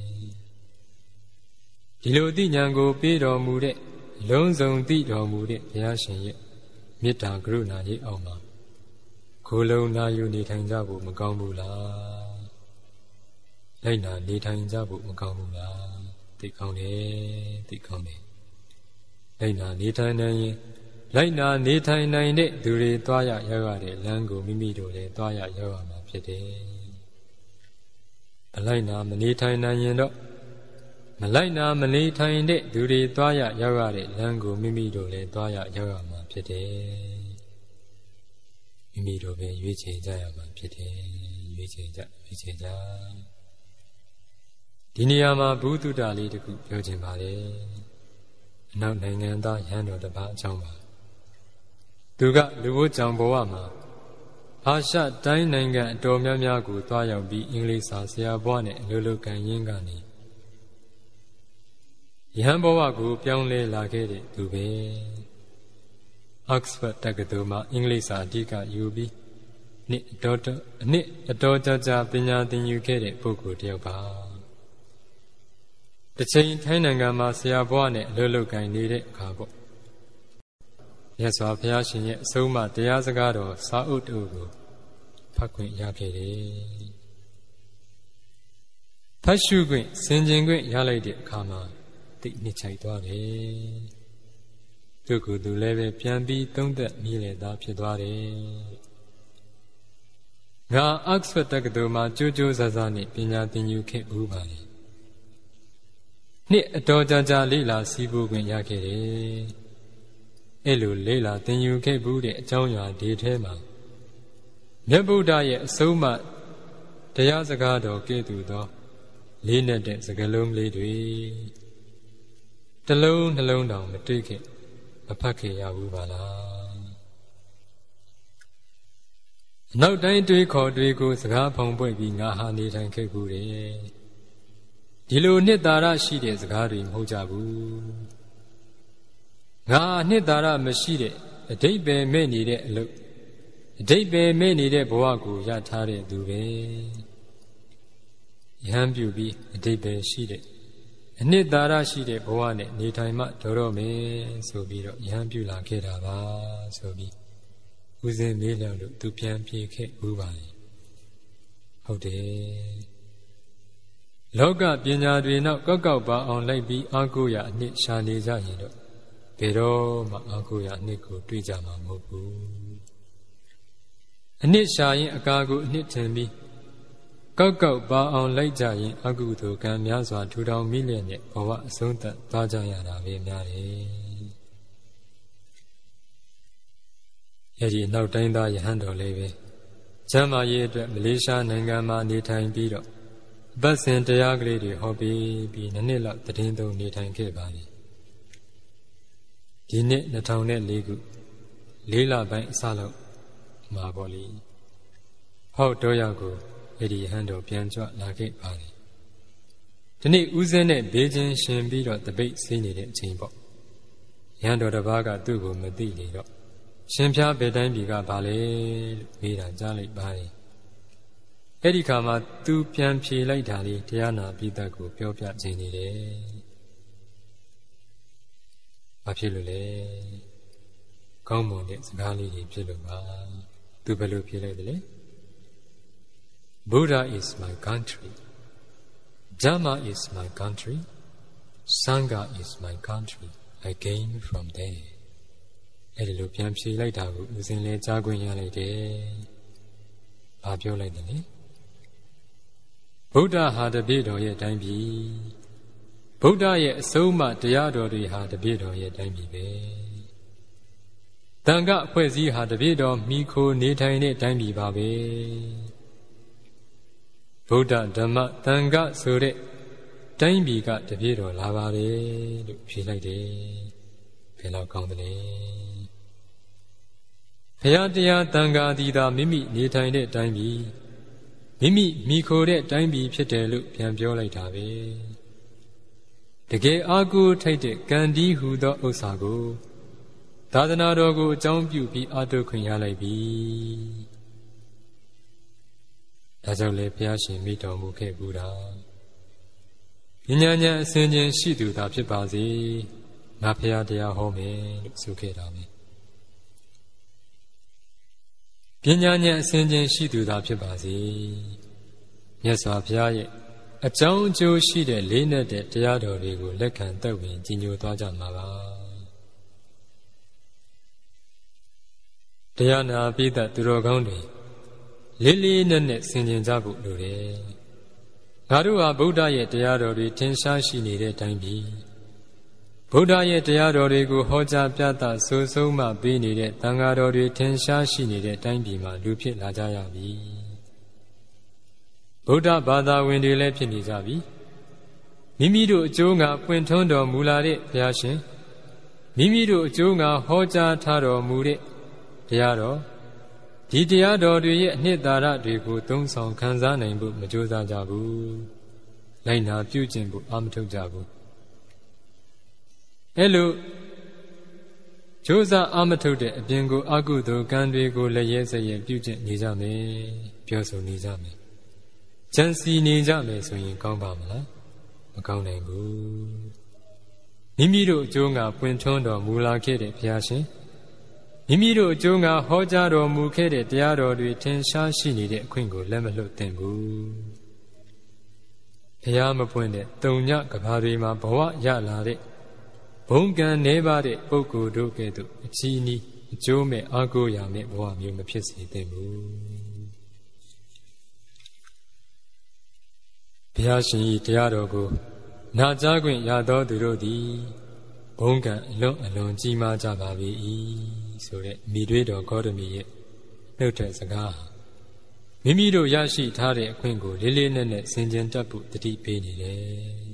ဒီလိုသိဉာဏ်ကိုပေးတော်မူတဲ့လုံးစုံသိတော်မူတဲ့ဘုရားရှင်ရဲ့မေတ္တာကရုဏာကြီးအောက်မှာကိုယ်လုံးနာယူနေထိုင်ကြဖို့မကောင်းဘူးလားလိုက်နာနေထိုင်ကြဖို့မကောင်းဘူးလားသိကောင်းတယ်သိကောင်းတယ်လိုက်နာနေထိုင်နိုင်ရင်လိုက်နာနေထိုင်နိုင်တဲ့သူတွေသွားရရောက်ရတဲ့လမ်းကိုမိမိတို့လည်းသွားရရောက်ရမှာဖြစ်တယ်အလိုက်နာမနေထိုင်နိုင်ရင်တော့မလိုက်နာမနေထိုင်တဲ့သူတွေသွားရရောက်ရတဲ့လမ်းကိုမိမိတို့လည်းသွားရရောက်ရမှာဖြစ်တယ်မိမိတို့ပဲရွေးချယ်ကြရမှာဖြစ်တယ်ရွေးချယ်ကြရွေးချယ်ကြဒီနေရာမှာဘုဒ္ဓတာလေးတခုပြောချင်ပါတယ်အနောက်နိုင်ငံသားရဟန်းတော်တစ်ပါးအကြောင်းပါသူကလူဝတ်ကြောင်ဘဝမှာအာရှတိုင်းနိုင်ငံအတော်များများကိုသွားရောက်ပြီးအင်္ဂလိပ်စာဆရာဘွားနဲ့အလုပ်လုပ်ကိုင်ရင်းကနေယဟန်ဘဝကိုပြောင်းလဲလာခဲ့တဲ့သူပဲအောက်စဖို့ဒ်တက္ကသိုလ်မှာအင်္ဂလိပ်စာအဓိကယူပြီးနှစ်အတော်အနှစ်အတော်ကြာကြာပညာသင်ယူခဲ့တဲ့ပုဂ္ဂိုလ်တစ်ယောက်ပါတစ်ချိန်ထိုင်းနိုင်ငံမှာဆရာဘွားနဲ့အလုပ်လုပ်ကိုင်နေတဲ့အခါပေါ့မြတ်စွာဘုရားရှင်ရဲ့အဆုံးအမတရားစကားတော်စာအုပ်တို့ကိုဖတ်ခွင့်ရခဲ့တယ်ဖတ်ရှုခွင့်ဆင်ခြင်ခွင့်ရလိုက်တဲ့အခါမှာသိနှစ်ချိုက်သွားတယ်သူကသူလည်းပဲပြန်ပြီးသုံးသက်မြည်လေသားဖြစ်သွားတယ်ငါအောက်စဖတ်တက္ကသိုလ်မှာကြိုးကြိုးစားစားနဲ့ပညာသင်ယူခဲ့ဘူးပါလေနှစ်အတော်ကြာကြာလေ့လာစီးပူးခွင့်ရခဲ့တယ်အဲ့လိုလေ့လာသင်ယူခဲ့ဘူးတဲ့အကြောင်းအရာဒီထဲမှာမြတ်ဗုဒ္ဓရဲ့အဆုံးအမတရားစကားတော်ကဲ့သို့သောလေးနက်တဲ့စကားလုံးလေးတွေတစ်လုံးနှလုံးတောင်မတွေ့ခဲ့မဖတ်ခဲ့ရဘူးပါလားနောက်တိုင်းတွေးခေါ်တွေကိုစကားဖောင်ပွက်ပြီးငါဟာနေထိုင်ခဲ့ဘူးတယ်ဒီလိုနှစ်သာရရှိတဲ့စကားတွေမဟုတ်ကြဘူးငါနှစ်သာရမရှိတဲ့အဓိပ္ပာယ်မဲ့နေတဲ့အလုပ်အဓိပ္ပာယ်မဲ့နေတဲ့ဘဝကိုရထားတဲ့သူပဲယဟန်ပြုပြီးအဓိပ္ပာယ်ရှိတဲ့အနှစ်သာရရှိတဲ့ဘဝနဲ့နေထိုင်မှတော်တော့မယ်ဆိုပြီးတော့ယဟန်ပြုလာခဲ့တာပါဆိုပြီးဦးဇင်းမေးလျောက်လို့သူပြန်ပြေခဲ့ဘူးပါလေဟုတ်တယ်လောကပညာတွေနောက်ကောက်ကောက်ပါအောင်လိုက်ပြီးအားကိုးရအနှစ်ရှာနေကြရင်တော့ဘယ်တော့မှအားကိုးရအနှစ်ကိုတွေးကြမှာမဟုတ်ဘူးအနှစ်ရှာရင်အကာကိုအနှစ်ထင်ပြီးကောက်ကောက်ပါအောင်လိုက်ကြရင်အကုသိုလ်ကံများစွာထူထောင်မိလျက်နဲ့ဘဝအဆုံးသတ်သွားကြရတာပဲများတယ်အဲ့ဒီနောက်တိုင်းသားယဟန်တော်လေးပဲကျမ်းမာရေးအတွက်မလေးရှားနိုင်ငံမှာနေထိုင်ပြီးတော့အပတ်စဉ်တရားကလေးတွေဟောပြီးပြီးနှစ်နှစ်လောက်တည်င်းသုံးနေထိုင်ခဲ့ပါပြီဒီနှစ်၂၀၀၄ခုလေးလပိုင်းအစလောက်မှာပေါ့လေဟောတော့ရောက်ကိုအဲ့ဒီယဟန်တော်ပြန်ကြွလာခဲ့ပါလေဒီနေ့ဦးဇင်းနဲ့ဘေးချင်းရှင်ပြီးတော့တပိတ်ဆေးနေတဲ့အချိန်ပေါ့ယဟန်တော်တစ်ပါးကသူ့ကိုမသိနေတော့ရှင်ဖျားဘယ်တိုင်းပြည်ကပါလဲလို့မေးတာကြားလိုက်ပါတယ်အဲ့ဒီခါမှာသူပြန်ဖြေလိုက်တာလေးတရားနာပိသက်ကိုပြောပြခြင်းနေတယ်ဘာဖြစ်လို့လဲကောင်းမွန်တဲ့စကားလေးတွေဖြစ်လို့ပါသူဘယ်လိုဖြေလိုက်တယ်လဲ Buddha is my country Dhamma is my country Sangha is my country I gain from thereအဲ့ဒီလိုပြန်ဖြေလိုက်တာကိုဦးဇင်းလဲကြားခွင့်ရလိုက်တယ်ဘာပြောလိုက်တယ်လဲဗုဒ္ဓဟာတပည့်တော်ရဲ့တိုင်းပြည်ဗုဒ္ဓရဲ့အဆုံးအမတရားတော်တွေဟာတပည့်တော်ရဲ့တိုင်းပြည်ပဲတန်ခအဖွဲ့စည်းဟာတပည့်တော်မိခိုနေထိုင်တဲ့တိုင်းပြည်ပါပဲဗုဒ္ဓဓမ္မတန်ခဆိုတဲ့တိုင်းပြည်ကတပည့်တော်လာပါတယ်လို့ဖြေလိုက်တယ်ဘယ်လောက်ကောင်းသလဲဘုရားတရားတန်ခါသည်သာမိမိနေထိုင်တဲ့တိုင်းပြည်မိမိမိခိုတဲ့တိုင်းပြည်ဖြစ်တယ်လို့ပြန်ပြောလိုက်တာပဲတကယ်အာကိုထိုက်တဲ့ကံဒီဟူသောဥစ္စာကိုသာသနာတော်ကိုအကြောင်းပြုပြီးအာတုခွင့်ရလိုက်ပြီဒါကြောင့်လေဘုရားရှင်မိတော်မူခဲ့ဘူးတာဉာဏ်ဉာဏ်အစဉ်ချင်းရှိသူသာဖြစ်ပါစေငါဘုရားတရားဟောမယ်လို့ဆိုခဲ့တာပဲပညာဉာဏ်အစဉ်ချင်းရှိသူသာဖြစ်ပါစေမြတ်စွာဘုရားရဲ့အကြောင်းအကျိုးရှိတဲ့လေးနက်တဲ့တရားတော်တွေကိုလက်ခံသက်ဝင်ကြည်ညိုသွားကြမှာပါတရားနာပိသသူတော်ကောင်းတွေလေးလေးနက်နက်ဆင်ခြင်ကြဖို့လိုတယ်ငါတို့ဟာဗုဒ္ဓရဲ့တရားတော်တွေထင်ရှားရှိနေတဲ့အတိုင်းပြီဗုဒ္ဓရဲ့တရားတော်တွေကိုဟောကြားပြသဆိုဆုံးမှပေးနေတဲ့သံဃာတော်တွေထင်ရှားရှိနေတဲ့အတိုင်းပြည်မှာလူဖြစ်လာကြရပြီဗုဒ္ဓဘာသာဝင်တွေလည်းဖြစ်နေကြပြီမိမိတို့အကျိုးငါပွင့်ထွန်းတော်မူလာတဲ့ဘုရားရှင်မိမိတို့အကျိုးငါဟောကြားထားတော်မူတဲ့တရားတော်ဒီတရားတော်တွေရဲ့အနှစ်သာရတွေကိုသုံးဆောင်ခံစားနိုင်ဖို့မကြိုးစားကြဘူးလိုက်နာပြုကျင့်ဖို့အာမထုတ်ကြဘူးအဲလိုကြိုးစားအာမထုတ်တဲ့အပြင်ကိုအကုသိုလ်ကံတွေကိုလည်းရဲစရဲပြုကျင့်နေကြမယ်ပြောဆိုနေကြမယ်ကြံစီနေကြမယ်ဆိုရင်ကောင်းပါမလားမကောင်းနိုင်ဘူးမိမိတို့အကျိုးငါပွင့်ထွန်းတော်မူလာခဲ့တဲ့ဘုရားရှင်မိမိတို့အကျိုးငါဟောကြားတော်မူခဲ့တဲ့တရားတော်တွေထင်ရှားရှိနေတဲ့အခွင့်ကိုလက်မလွတ်သင့်ဘူးဘုရားမဖွင့်တဲ့တုံညကဘာတွေမှာဘဝရလာတဲ့ဘုံကံနေပါတဲ့ပုဂ္ဂိုလ်တို့ကဲ့သို့အချီးနီးအကျိုးမဲ့အာကိုရာမဲ့ဘဝမျိုးမဖြစ်စေသင့်ဘူးဘုရားရှင်၏တရားတော်ကိုနာကြားခွင့်ရသောသူတို့သည်ဘုံကံအလွန်အလွန်ကြီးမားကြပါ၏ဆိုတဲ့မိတွေးတော်ဂေါတမီရဲ့နှုတ်ထစကားမိမိတို့ရရှိထားတဲ့အခွင့်ကိုလေးလေးနက်နက်ဆင်ခြင်တတ်ဖို့တတိပေးနေတယ်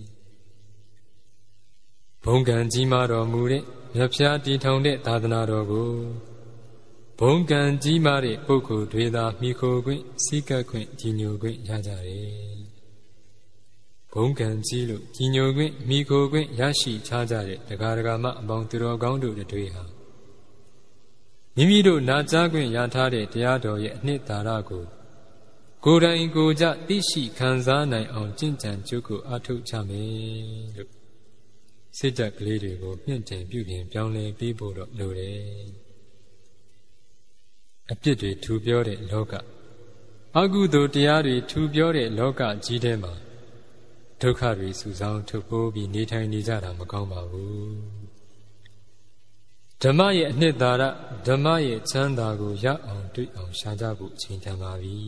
ဘုံကံကြီးမားတော်မူတဲ့မြတ်ဖျားတည်ထောင်တဲ့သာသနာတော်ကိုဘုံကံကြီးမားတဲ့ပုဂ္ဂိုလ်တွေသာမိခိုခွင့်စည်းကပ်ခွင့်ကြီးညိုခွင့်ရကြတယ်ဘုံကံကြီးလို့ကြီးညိုခွင့်မိခိုခွင့်ရရှိချကြတဲ့တရားဒဂါမအပေါင်းသူတော်ကောင်းတို့တွေဟာမိမိတို့နာကြားခွင့်ရထားတဲ့တရားတော်ရဲ့အနှစ်သာရကိုကိုယ်တိုင်ကိုယ်ကြသိရှိခံစားနိုင်အောင်ကျင့်ကြံကြိုးကိုအားထုတ်ကြမယ်လို့စိတ်ဓာတ်ကလေးတွေကိုမြင့်တင်ပြုပြင်ပြောင်းလဲပေးဖို့တော့လိုတယ်အပြစ်တွေထူပြောတဲ့လောကအကုသိုလ်တရားတွေထူပြောတဲ့လောကကြီးထဲမှာဒုက္ခတွေစုဆောင်းထုတ်ပိုးပြီးနေထိုင်နေကြတာမကောင်းပါဘူးဓမ္မရဲ့အနှစ်သာရဓမ္မရဲ့ချမ်းသာကိုရအောင်တွေ့အောင်ရှာကြဖို့အချိန်တန်ပါပြီ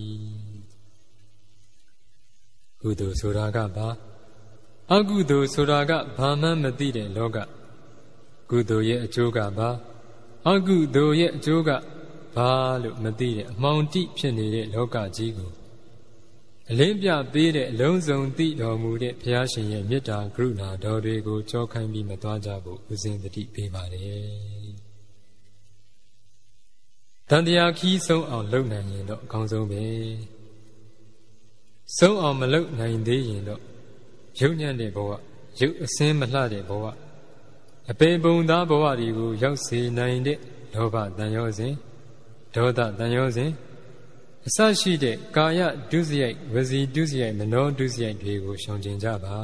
ကုသိုလ်ဆိုတာကဘာအကုသိုလ်ဆိုတာကဘာမှမသိတဲ့လောကကုသိုလ်ရဲ့အကျိုးကဘာအကုသိုလ်ရဲ့အကျိုးကဘာလို့မသိတဲ့အမှောင်တိဖြစ်နေတဲ့လောကကြီးကိုအလင်းပြပေးတဲ့အလုံးစုံသိတော်မူတဲ့ဘုရားရှင်ရဲ့မေတ္တာကရုဏာတော်တွေကိုကြောခိုင်းပြီးမသွားကြဖို့ဦးဇင်းတတိပေးပါတယ်တန်တရားခီးဆုံးအောင်လုပ်နိုင်ရင်တော့အကောင်းဆုံးပဲဆုံးအောင်မလုပ်နိုင်သေးရင်တော့ရုပ်ညံ့တဲ့ဘဝရုပ်အစင်းမလှတဲ့ဘဝအပေပုံသားဘဝတွေကိုရောက်စေနိုင်တဲ့လောဘတန်ရောစဉ်ဒေါသတန်ရောစဉ်အစရှိတဲ့ကာယဒုစရိုက်ဝစီဒုစရိုက်မနောဒုစရိုက်တွေကိုရှောင်ကျဉ်ကြပါ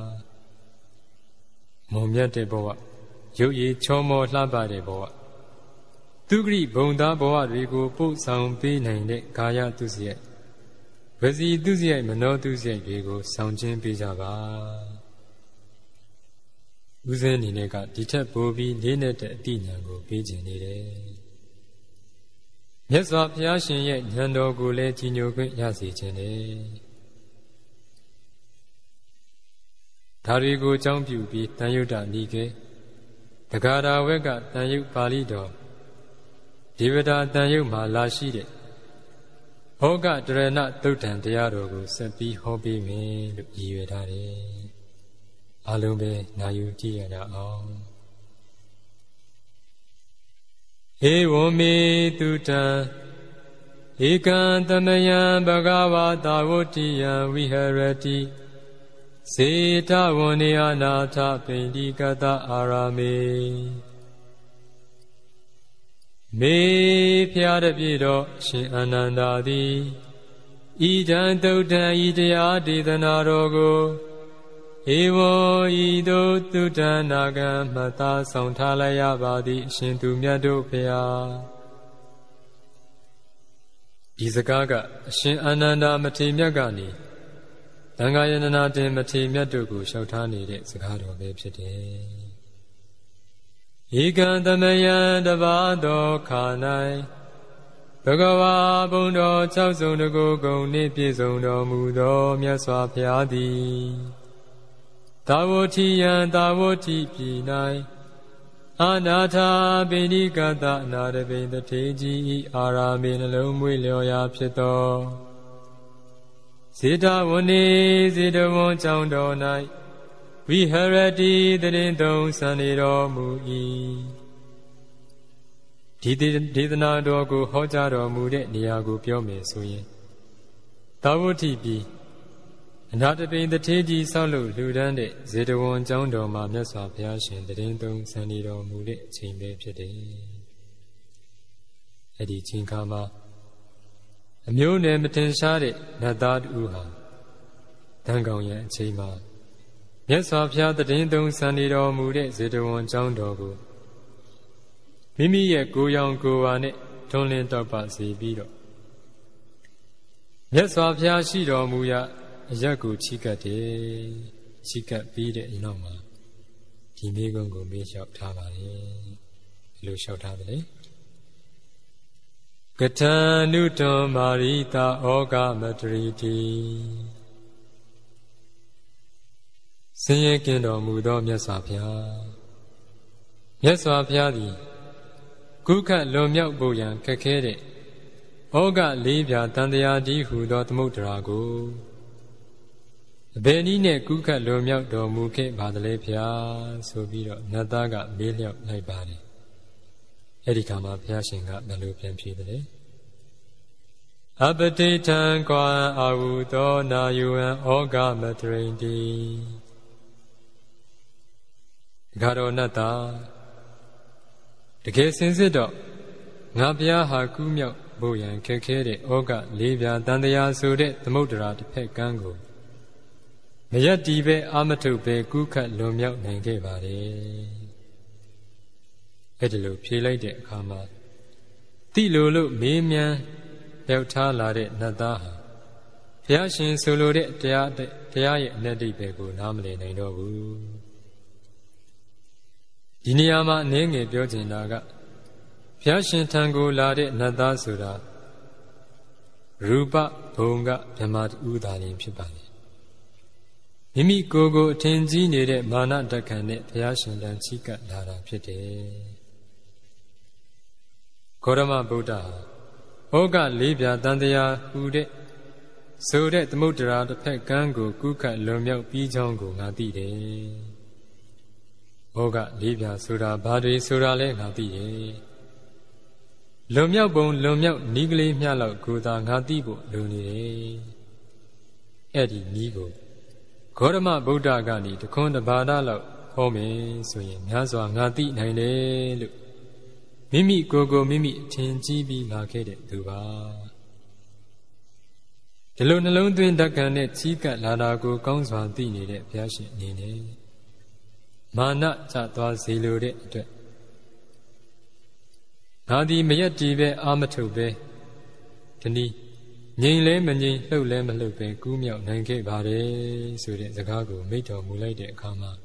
မုံမြတ်တဲ့ဘဝရုပ်ရည်ချောမောလှပတဲ့ဘဝသူဂရိဘုံသားဘဝတွေကိုပို့ဆောင်ပေးနိုင်တဲ့ကာယဒုစရိုက်ဝစီဒုစရိုက်မနောဒုစရိုက်တွေကိုဆောင်ကျဉ်ပေးကြပါဦးဇင်းအနေနဲ့ကဒီထက်ပိုပြီးလေးနက်တဲ့အတိညာကိုပေးခြင်းနေတယ်မြတ်စွာဘုရားရှင်ရဲ့ဉာဏ်တော်ကိုလည်းကြီးညိုခွင့်ရစေခြင်းနဲ့ဒါတွေကိုအကြောင်းပြုပြီးတန်ယုတ္တနိကေတဂါရဝက်ကတန်ယုတ်ပါဠိတော်ဒေဝတာတန်ယုတ်မှာလာရှိတဲ့ဟောကတရဏသုတ်တံတရားတော်ကိုဆက်ပြီးဟောပေးမယ်လို့ရည်ရွယ်ထားတယ်အားလုံးပဲနာယူကြည့်ရအောင်ဧဝံမေတုတံဧကံသမယံဘဂဝါတာဝတိယံဝိဟရတိစေတဝန္နေအနာထပိန္ဒီကတအာရမေမေဖျားတပြည့်တော်ရှင်အာနန္ဒာသည်ဤတံတုတ်တံဤတရားဒေသနာတော်ကိုဧဝံဤသို့တုတ္တနာဂံမှတ်သားဆောင်ထားလိုက်ရပါသည်အရှင်သူမြတ်တို့ဖျားဒီစကားကအရှင်အာနန္ဒာမထေရမြတ်ကနေသံဃာယန္တနာတင်မထေရမြတ်တို့ကိုလျှောက်ထားနေတဲ့စကားတော်ပဲဖြစ်တယ်ဧကံသမယံတပါသောခါ၌ဘဂဝါဘုံတော်၆စုံတကူကုန်နှင့်ပြည့်စုံတော်မူသောမြတ်စွာဘုရားသည်သာဝတိယံသာဝတိပြည်၌အာနာထာပိဏိကတအနာတပိန်တထေကြီးဤအာရာမေနှလုံးမွေးလျော်ရာဖြစ်သောဇေတဝနေဇေတဝံကြောင့်တော်၌ဝိဟရတိတရင်သုံးစံနေတော်မူ၏ဒီဒေသနာတော်ကိုဟောကြားတော်မူတဲ့နေရာကိုပြောမယ်ဆိုရင်သာဝတိပြည်အနာတပိန်တထေကြီးဆောက်လုပ်လှူဒန်းတဲ့ဇေတဝန်ကျောင်းတော်မှာမြတ်စွာဘုရားရှင်တရင်သုံးစံနေတော်မူတဲ့အချိန်ပဲဖြစ်တယ်။အဲ့ဒီချိန်ခါမှာအမျိုးနယ်မတင်ရှားတဲ့နတ်သားတူဟာတန်ကောင်ရဲ့အချိန်မှာမြတ်စွာဘုရားတရင်သုံးစံနေတော်မူတဲ့ဇေတဝန်ကျောင်းတော်ကိုမိမိရဲ့ကိုယ်ရောင်ကိုယ်ဝါနဲ့ထွန်းလင်းတောက်ပစေပြီးတော့မြတ်စွာဘုရားရှိတော်မူရာအရက်ကိုချီးကပ်တယ်ချီးကပ်ပြီးတဲ့နောက်မှာဒီမိကုံကိုမေးလျှောက်ထားပါတယ်ဘယ်လိုလျှောက်ထားသလဲကထံနုတွန်မာရိတာဩဃမတရိတိဆင်းရဲကင်းတော်မူသောမြတ်စွာဘုရားမြတ်စွာဘုရားသည်ကုခတ်လွန်မြောက်ဖို့ရန်ခက်ခဲတဲ့ဩဃလေးပြာတန်တရားတည်းဟူသောသမုဒ္ဒရာကိုအဘယ်နည်းနဲ့ကုခတ်လွန်မြောက်တော်မူခဲ့ပါသလဲဖျားဆိုပြီးတော့နတ်သားကမေးလျောက်လိုက်ပါတယ်အဲ့ဒီခါမှာဘုရားရှင်ကဘယ်လိုပြန်ဖြေသလဲအပတိထံကွာအာဟုသောနာယုံဩဃမတရိန်တိဂါရောနတ်သားတကယ်စင်စစ်တော့ငါဘုရားဟာကူးမြောက်ဖို့ရန်ခက်ခဲတဲ့ဩဃလေးပြာတန်တရားဆိုတဲ့သမုဒ္ဒရာတစ်ဖက်ကမ်းကိုမရတ္တိပဲအာမထုပဲကူးခတ်လွန်မြောက်နိုင်ခဲ့ပါတယ်အဲ့ဒီလိုဖြေလိုက်တဲ့အခါမှာတိလိုလို့မေးမြန်းရောက်ထားလာတဲ့နတ်သားဟာဘုရားရှင်ဆိုလိုတဲ့တရားတရားရဲ့အနတ္တိပဲကိုနားမလည်နိုင်တော့ဘူးဒီနေရာမှာအနေငယ်ပြောချင်တာကဘုရားရှင်ထံကိုလာတဲ့နတ်သားဆိုတာရူပဘုံကဗြဟ္မာတူသာလျှင်ဖြစ်ပါလေမိမိကိုယ်ကိုအထင်ကြီးနေတဲ့မာနတက္ကံနဲ့ဘုရားရှင်တန်ချီးကပ်လာတာဖြစ်တယ်ဂေါရမဗုဒ္ဓဟာဩဃလေးပြာတန်တရားဟူတဲ့ဆိုတဲ့သမုဒ္ဒရာတစ်ဖက်ကမ်းကိုကုခတ်လွန်မြောက်ပြီးချောင်းကိုငါသိတယ်ဩဃလေးပြာဆိုတာဘာတွေဆိုတာလဲငါသိတယ်လွန်မြောက်ပုံလွန်မြောက်နီးကလေးမျှလောက်ကိုသာငါသိဖို့လိုနေတယ်အဲ့ဒီနီးကိုဂေါရမဗုဒ္ဓကနေတခွန်းတဘာဒလောက်ဟောမယ်ဆိုရင်များစွာငါသိနိုင်တယ်လို့မိမိကိုယ်ကိုမိမိအထင်ကြီးပြီးလာခဲ့တဲ့သူပါဒီလိုနှလုံးသွင်းတက္ကံနဲ့ချီးကပ်လာတာကိုကောင်းစွာသိနေတဲ့ဘုရားရှင်အနေနဲ့မာနချသွားစေလိုတဲ့အတွက်ငါဒီမရက်တီပဲအာမထုပဲဒီနည်းငြိမ်လဲမငြိမ်လှုပ်လဲမလှုပ်ပဲကူးမြောက်နိုင်ခဲ့ပါတယ်ဆိုတဲ့စကားကိုမိန့်တော်မူလိုက်တဲ့အခါမှာ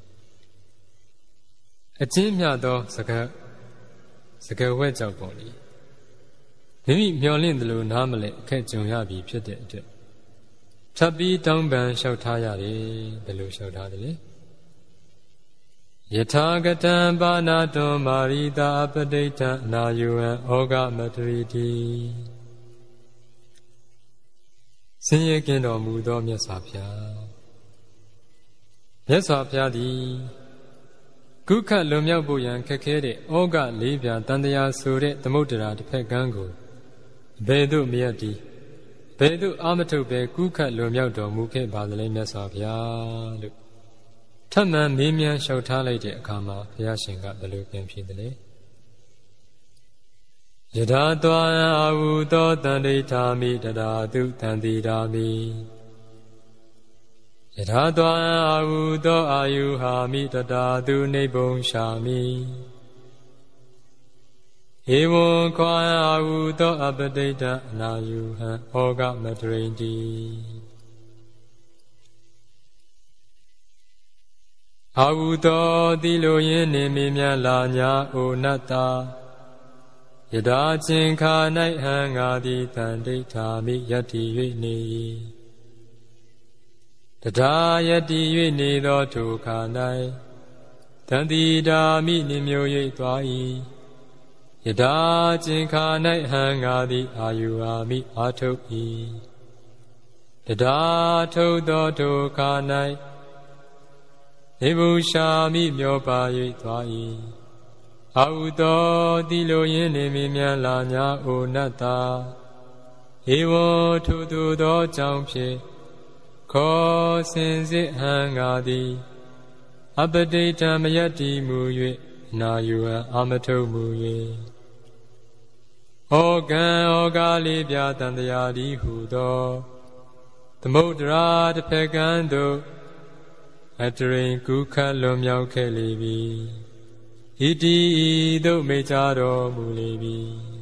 အချင်းမြတ်သောစကားစကားဝဲကြောက်ပေါ်လေမိမိမျော်လင့်သလိုနားမလဲအခက်ကြုံရပြီဖြစ်တဲ့အတွက်ထပ်ပြီးတောင်းပန်လျှောက်ထားရတယ်ဘယ်လိုလျှောက်ထားသလဲယထာဂတံပါဏတွန်မာရိတာအပတိဋ္ဌအနာယုံဩဃမတရိတိဆင်းရဲကင်းတော်မူသောမြတ်စွာဘုရားမြတ်စွာဘုရားသည်ကုခတ်လွန်မြောက်ဖို့ရန်ခက်ခဲတဲ့ဩဃလေးပြာတန်တရားဆိုတဲ့သမုဒ္ဒရာတစ်ဖက်ကမ်းကိုဘယ်သို့မရတည်ဘယ်သို့အာမထုပဲကုခတ်လွန်မြောက်တော်မူခဲ့ပါသလဲမြတ်စွာဘုရားလို့ထပ်မံမေးမြန်းလျှောက်ထားလိုက်တဲ့အခါမှာဘုရားရှင်ကဘယ်လိုပြန်ဖြေသလဲယထာတောအာဟုသောတန္တိထာမိတရာတုတန္တိရာမိယထာတောအာဟုသောအာယုဟာမိတရာတုနိဗ္ဗုံရှာမိဧဝံခောအာဟုသောအပတိဋ္ဌအနာယုဟံဩဃမတရိန်တိအာဟုသောတိလိုရင်းနေမိမြလာညာအိုနတ္တာယဒါချင်းခါ၌ဟံငါသည်တန်တိဋ္ဌာမိယတ္တိ၍နေ၏တဒါယတ္တိ၍နေသောထိုခါ၌တန်တိဓာမိနိမျိုး၍သွား၏ယဒါချင်းခါ၌ဟံငါသည်အာယုအာမိအာထုတ်၏တဒါထုတ်သောထိုခါ၌နေဗုရှာမိမျောပါ၍သွား၏အာဟုသောတိလိုရင်းနေမိမြန်လာညာအိုနတ္တာဧဝံထိုသူသောကြောင့်ဖြင့်ခောစင်စစ်ဟံငါသည်အပတိဋ္ဌမယတ္တိမူ၍နာယုဟံအာမထုမူ၍ဩကံဩကားလေးပြတန်တရားဒီဟုသောသမုဒ္ဒရာတစ်ဖက်ကမ်းသို့အတရိန်ကုခတ်လွန်မြောက်ခဲ့လေပြီဣတိသို့မိန့်ကြားတော်မူလေပြီ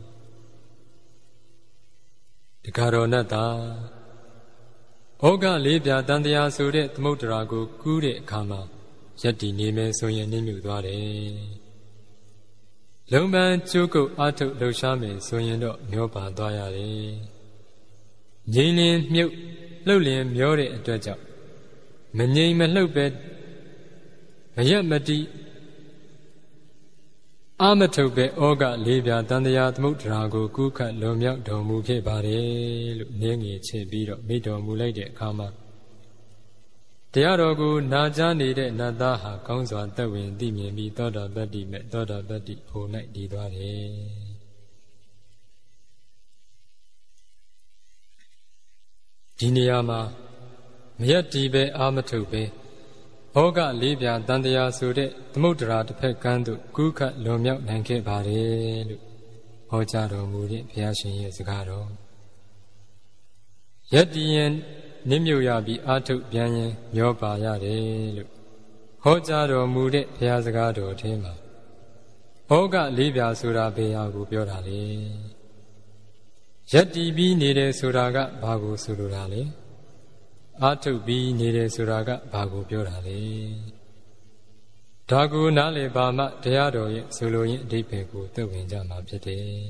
တခါတော်နတ်သာဩဃလေးပြတန်တရားဆိုတဲ့သမုဒ္ဒရာကိုကူးတဲ့အခါမှာယက်တည်နေမယ်ဆိုရင်နှိမ့်မြုပ်သွားတယ်လုံပန်းကျုပ်ကုတ်အာထုတ်လှူရှားမယ်ဆိုရင်တော့မျောပါသွားရတယ်ငြိမ်လင်းမြုပ်လှုပ်လင်းမျောတဲ့အတွက်ကြောင့်မငြိမ်မလှုပ်ပဲမရက်မတိအာမထုတ်ပဲဩဃလေးပြတန်တရားသမုဒ္ဒရာကိုကူးခတ်လွန်မြောက်တော်မူခဲ့ပါတယ်လို့နင်းငယ်ချစ်ပြီးတော့မိတော်မူလိုက်တဲ့အခါမှာတရားတော်ကိုနာကြားနေတဲ့နတ်သားဟာကောင်းစွာသက်ဝင်သိမြင်ပြီးသောတာပတ္တိမဲ့သောတာပတ္တိဖို့၌တည်သွားတယ်ဒီနေရာမှာမရက်တီပဲအာမထုတ်ပဲဩဃလေးပြတန်တရားဆိုတဲ့သမုဒ္ဒရာတစ်ဖက်ကမ်းသို့ကူးခတ်လွန်မြောက်နိုင်ခဲ့ပါတယ်လို့ဟောကြားတော်မူတဲ့ဘုရားရှင်ရဲ့စကားတော်ယက်တီရင်နစ်မြုပ်ရပြီးအာထုတ်ပြန်ရင်မျောပါရတယ်လို့ဟောကြားတော်မူတဲ့ဘုရားစကားတော်ထဲမှာဩဃလေးပြဆိုတာဘယ်ဟာကိုပြောတာလဲယက်တီပြီးနေတယ်ဆိုတာကဘာကိုဆိုလိုတာလဲအာထုတ်ပြီးနေတယ်ဆိုတာကဘာကိုပြောတာလဲဒါကိုနားလည်ပါမှတရားတော်ရဲ့ဆိုလိုရင်းအဓိပ္ပာယ်ကိုသိဝင်ကြမှာဖြစ်တယ်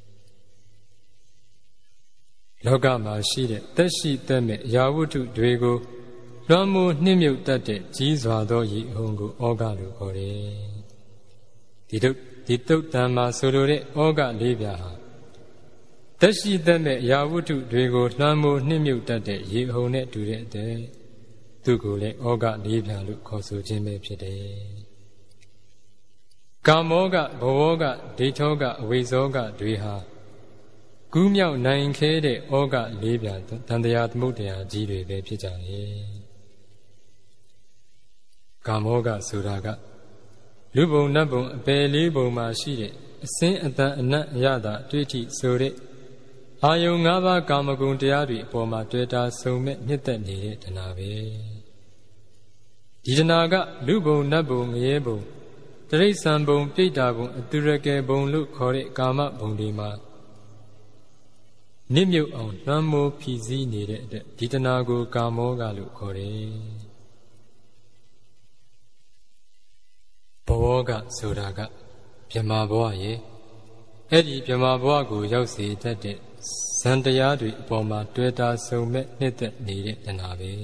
လောကမှာရှိတဲ့သက်ရှိသက်မဲ့ယာဝတ္ထုတွေကိုလွှမ်းမိုးနှိမ့်မြုပ်တတ်တဲ့ကြီးစွာသောရည်အုံကိုဩဃလို့ခေါ်တယ်ဒီတုတ်ဒီတုတ်တန်မှာဆိုလိုတဲ့ဩဃလေးပြာဟာသက်ရှိသက်မဲ့ယာဝတ္ထုတွေကိုလွှမ်းမိုးနှိမ့်မြုပ်တတ်တဲ့ရေအုံနဲ့တူတဲ့အတဲ့သူကိုလည်းဩဃလေးပြာလို့ခေါ်ဆိုခြင်းပဲဖြစ်တယ်ကာမောကဘဝောကဒိဋ္ဌောကအဝိဇ္ဇောကတွေဟာကူးမြောက်နိုင်ခဲတဲ့ဩဃလေးပြာတန်တရားသမုဒ္ဒရာကြီးတွေပဲဖြစ်ကြတယ်ကာမောကဆိုတာကလူဘုံနတ်ဘုံအပယ်လေးဘုံမှာရှိတဲ့အစင်းအတန်အနတ်အရသာအတွေ့အထိဆိုတဲ့အာယုံ၅ပါးကာမဂုဏ်တရားတွေအပေါ်မှာတွေ့တာစုံမဲ့မြင့်သက်နေတဲ့တဏှာပဲဒီတဏှာကလူဘုံနတ်ဘုံငရဲဘုံတိရစ္ဆာန်ဘုံပြိတ္တာဘုံအတုရကေဘုံလို့ခေါ်တဲ့ကာမဘုံတွေမှာနစ်မြုပ်အောင်လွှမ်းမိုးဖြည့်ဆည်းနေတဲ့အတွက်ဒီတဏှာကိုကာမောကလို့ခေါ်တယ်ဘဝကဆိုတာကဗြဟ္မာဘဝရဲ့အဲ့ဒီဗြဟ္မာဘဝကိုရောက်စေတတ်တဲ့ဇန်တရားတွေအပေါ်မှာတွေ့တာစုံမဲ့နှစ်သက်နေတဲ့တဏှာပဲ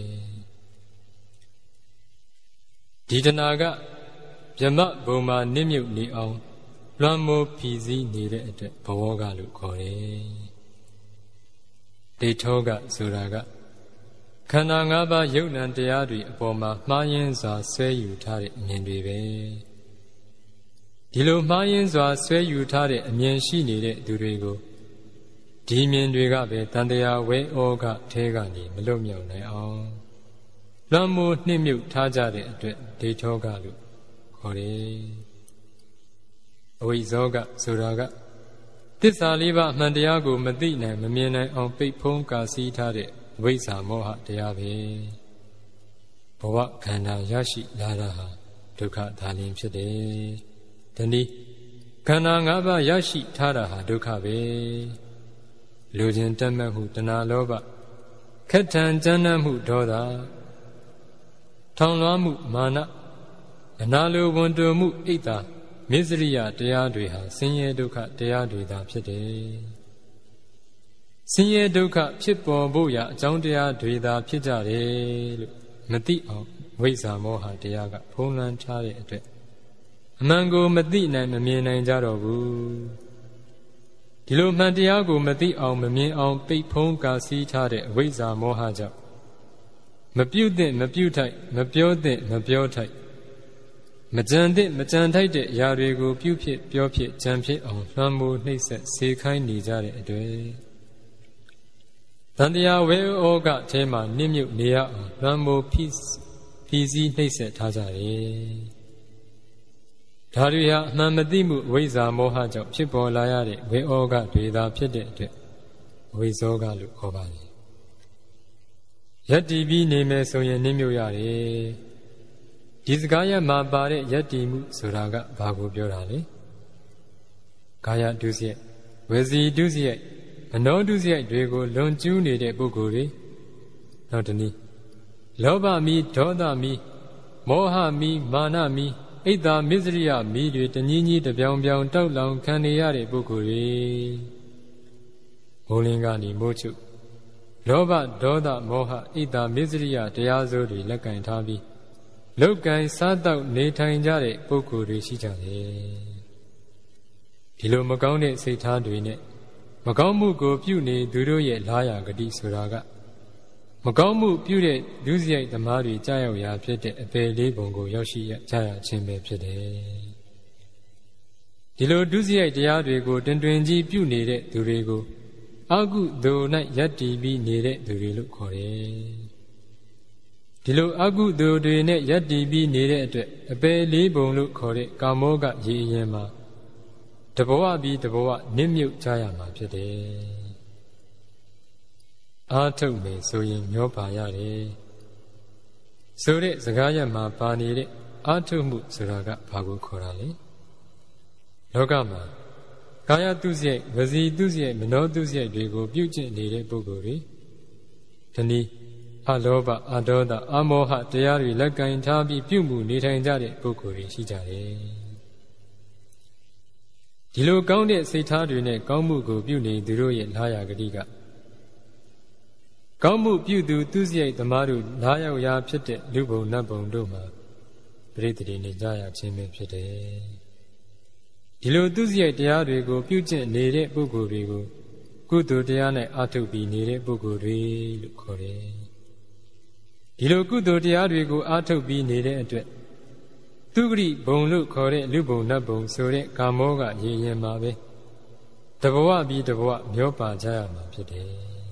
ဒီတဏှာကဗြဟ္မဘုံမှာနစ်မြုပ်နေအောင်လွှမ်းမိုးဖြည့်ဆည်းနေတဲ့အတွက်ဘဝကလို့ခေါ်တယ်ဒိဋ္ဌောကဆိုတာကခန္ဓာ၅ပါးယုတ်နံတရားတွေအပေါ်မှာမှားယွင်းစွာဆွဲယူထားတဲ့အမြင်တွေပဲဒီလိုမှားယွင်းစွာဆွဲယူထားတဲ့အမြင်ရှိနေတဲ့သူတွေကိုဒီမြင်တွေကပဲတန်တရားဝဲဩဃထဲကနေမလွတ်မြောက်နိုင်အောင်လွှမ်းမိုးနှိမ့်မြုပ်ထားကြတဲ့အတွက်ဒိဋ္ဌောကလို့ခေါ်တယ်အဝိဇ္ဇောကဆိုတာကသစ္စာလေးပါးအမှန်တရားကိုမသိနိုင်မမြင်နိုင်အောင်ပိတ်ဖုံးကာစီးထားတဲ့ဝိဇ္ဇာမောဟတရားပဲဘဝခန္ဓာရရှိလာတာဟာဒုက္ခသာလင်းဖြစ်တယ်။ဒီနည်းခန္ဓာ၅ပါးရရှိထားတာဟာဒုက္ခပဲလူချင်းတက်မဲ့မှုတဏှာလောဘခက်ထန်ကြမ်းတမ်းမှုဒေါသထောင်လွှားမှုမာနအနာလိုဝန်တိုမှုအိတ်တာမစ္စရိယတရားတွေဟာဆင်းရဲဒုက္ခတရားတွေသာဖြစ်တယ်ဆင်းရဲဒုက္ခဖြစ်ပေါ်ဖို့ရာအကြောင်းတရားတွေသာဖြစ်ကြတယ်လို့မသိအောင်ဝိဇ္ဇာမောဟတရားကဖုံးလွှမ်းထားတဲ့အတွက်အမှန်ကိုမသိနိုင်မမြင်နိုင်ကြတော့ဘူးဒီလိုမှန်တရားကိုမသိအောင်မမြင်အောင်ပိတ်ဖုံးကာစီးထားတဲ့အဝိဇ္ဇာမောဟကြောင့်မပြုတ်သင့်မပြုတ်ထိုက်မပြောသင့်မပြောထိုက်မကြံသင့်မကြံထိုက်တဲ့အရာတွေကိုပြုဖြစ်ပြောဖြစ်ကြံဖြစ်အောင်လွှမ်းမိုးနှိပ်စက်စေခိုင်းနေကြတဲ့အတွေ့တန်တရားဝဲဩဃထဲမှာနစ်မြုပ်နေရအောင်လွှမ်းမိုးဖိဖိစည်းနှိပ်စက်ထားကြတယ်ဒါတွေဟာအမှန်မသိမှုဝိဇ္ဇာမောဟကြောင့်ဖြစ်ပေါ်လာရတဲ့ဝေဩဃတွေသာဖြစ်တဲ့အတွက်ဝိဇ္ဇောဃလို့ခေါ်ပါတယ်ယက်တီပြီးနေမယ်ဆိုရင်နစ်မြုပ်ရတယ်ဒီစကားရမှာပါတဲ့ယက်တီမှုဆိုတာကဘာကိုပြောတာလဲကာယဒုစရိုက်ဝစီဒုစရိုက်မနောဒုစရိုက်တွေကိုလွန်ကျူးနေတဲ့ပုဂ္ဂိုလ်တွေနောက်တနည်းလောဘမီဒေါသမီမောဟမီမာနမီအိတ်တာမစ္စရိယမီတွေတညီးညီးတပြောင်ပြောင်တောက်လောင်ခံနေရတဲ့ပုဂ္ဂိုလ်တွေမိုးလင်းကနေမိုးချုပ်လောဘဒေါသမောဟအိတ်တာမစ္စရိယတရားစိုးတွေလက်ကင်ထားပြီးလောက်ကင်စားတောက်နေထိုင်ကြတဲ့ပုဂ္ဂိုလ်တွေရှိကြတယ်ဒီလိုမကောင်းတဲ့စိတ်ထားတွေနဲ့မကောင်းမှုကိုပြုနေသူတို့ရဲ့လာယာဂတိဆိုတာကမကောင်းမှုပြုတဲ့ဒုစရိုက်သမားတွေကြာရောက်ရာဖြစ်တဲ့အပေလေးပုံကိုရောက်ရှိရကြရခြင်းပဲဖြစ်တယ်ဒီလိုဒုစရိုက်တရားတွေကိုတွင်တွင်ကြီးပြုနေတဲ့သူတွေကိုအကုသိုလ်၌ယက်တည်ပြီးနေတဲ့သူတွေလို့ခေါ်တယ်ဒီလိုအကုသိုလ်တွေနဲ့ယက်တည်ပြီးနေတဲ့အတွက်အပေလေးပုံလို့ခေါ်တဲ့ကာမောကရေရင်မှာတဘဝပြီးတဘဝနစ်မြုပ်ကြရမှာဖြစ်တယ်အာထုတ်မယ်ဆိုရင်မျောပါရတယ်ဆိုတဲ့စကားရပ်မှာပါနေတဲ့အာထုတ်မှုဆိုတာကဘာကိုခေါ်တာလဲလောကမှာကာယတုစရိုက်ဝစီတုစရိုက်မနောတုစရိုက်တွေကိုပြုကျင့်နေတဲ့ပုဂ္ဂိုလ်တွေဒီနည်းအလောဘအဒေါသအမောဟတရားတွေလက်ကင်ထားပြီးပြုမှုနေထိုင်ကြတဲ့ပုဂ္ဂိုလ်တွေရှိကြတယ်ဒီလိုကောင်းတဲ့စိတ်ထားတွေနဲ့ကောင်းမှုကိုပြုနေသူတို့ရဲ့လာယာဂတိကကောင်းမှုပြုသူသူစရိုက်သမားတို့လာရောက်ရာဖြစ်တဲ့လူဘုံနတ်ဘုံတို့မှာပရိသေတွေနေကြရခြင်းပဲဖြစ်တယ်ဒီလိုသူစရိုက်တရားတွေကိုပြုကျင့်နေတဲ့ပုဂ္ဂိုလ်တွေကိုကုသိုလ်တရားနဲ့အာထုတ်ပြီးနေတဲ့ပုဂ္ဂိုလ်တွေလို့ခေါ်တယ်ဒီလိုကုသိုလ်တရားတွေကိုအာထုတ်ပြီးနေတဲ့အတွက်သူဂရိဘုံလို့ခေါ်တဲ့လူဘုံနတ်ဘုံဆိုတဲ့ကာမောကရေရင်မှာပဲတဘဝပြီးတဘဝမျောပါကြရမှာဖြစ်တယ်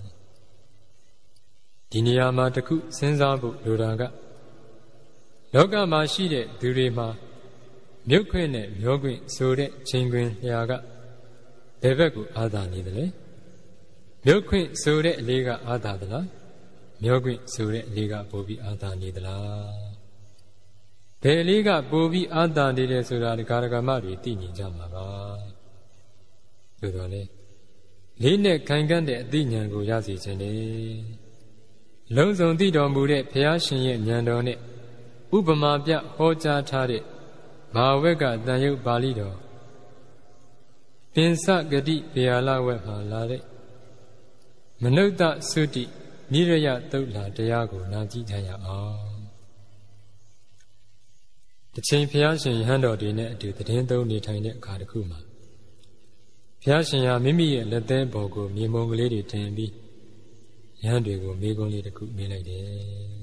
ဒီနေရာမှာတခုစဉ်းစားဖို့လိုတာကလောကမှာရှိတဲ့သူတွေမှာမြုပ်ခွင့်နဲ့မျောခွင့်ဆိုတဲ့ချိန်ခွင်လျာကဘယ်ဘက်ကိုအာသာနေသလဲမြုပ်ခွင့်ဆိုတဲ့အလေးကအာသာသလားမျောခွင့်ဆိုတဲ့အလေးကပိုပြီးအာသာနေသလားဘယ်လေးကပိုပြီးအာသာနေတယ်ဆိုတာဒကာဒကာမတွေသိမြင်ကြမှာပါဆိုတော့လေလေးနဲ့ခိုင်ခန့်တဲ့အသိဉာဏ်ကိုရစေခြင်းလေလုံးစုံသိတော်မူတဲ့ဘုရားရှင်ရဲ့ဉာဏ်တော်နဲ့ဥပမာပြဟောကြားထားတဲ့ဘာဝက်ကတန်ရုပ်ပါဠိတော်ပင်စဂတိဘေယလဝက်မှာလာတဲ့မနုဿသုတိနိရယသုတ်လာတရားကိုနာကြည့်ကြရအောင်တစ်ချိန်ဘုရားရှင်ယဟန်တော်တွေနဲ့အတူသတင်းသုံးနေထိုင်တဲ့အခါတစ်ခုမှာဘုရားရှင်ဟာမိမိရဲ့လက်သေးပေါ်ကိုမြေမုံကလေးတွေတင်ပြီးယဟန်တွေကိုမေးခွန်းလေးတစ်ခုမေးလိုက်တယ်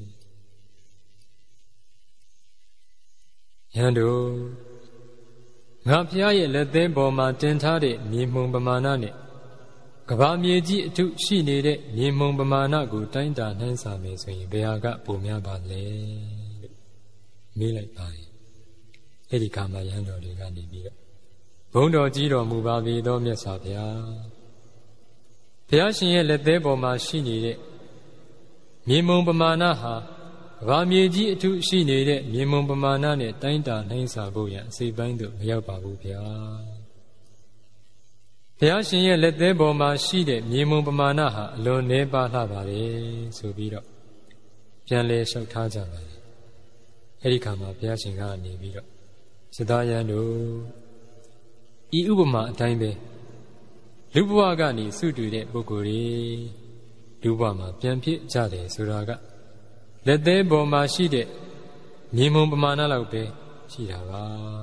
ယဟန်တို့ငါဘုရားရဲ့လက်သေးပေါ်မှာတင်ထားတဲ့မြေမုံပမာဏနဲ့ကဘာမြေကြီးအထုရှိနေတဲ့မြေမုံပမာဏကိုတိုင်းတာနှိုင်းစာမယ်ဆိုရင်ဘယ်ဟာကပိုများပါလဲလို့မေးလိုက်ပါတယ်အဲ့ဒီကမှယဟန်တော်တွေကနေပြီးတော့ဘုန်းတော်ကြီးတော်မူပါပြီသောမြတ်စွာဘုရားဘုရားရှင်ရဲ့လက်သေးပေါ်မှာရှိနေတဲ့မြေမုံပမာဏဟာကဘာမြေကြီးအထုရှိနေတဲ့မြေမုံပမာဏနဲ့တိုင်းတာနှိုင်းစာဖို့ရန်အစိပ်ပိုင်းသို့မရောက်ပါဘူးဗျာဘုရားရှင်ရဲ့လက်သေးပေါ်မှာရှိတဲ့မြေမုံပမာဏဟာအလွန်နည်းပါးလှပါတယ်ဆိုပြီးတော့ပြန်လဲလျှောက်ထားကြပါတယ်အဲ့ဒီခါမှာဘုရားရှင်ကနေပြီးတော့စသားယံတို့ဤဥပမာအတိုင်းပဲလူဘဝကနေစုတူတဲ့ပုဂ္ဂိုလ်တွေလူဘဝမှာပြန်ဖြစ်ကြတယ်ဆိုတာကလက်သေးပေါ်မှာရှိတဲ့မြေမုံပမာဏလောက်ပဲရှိတာပါ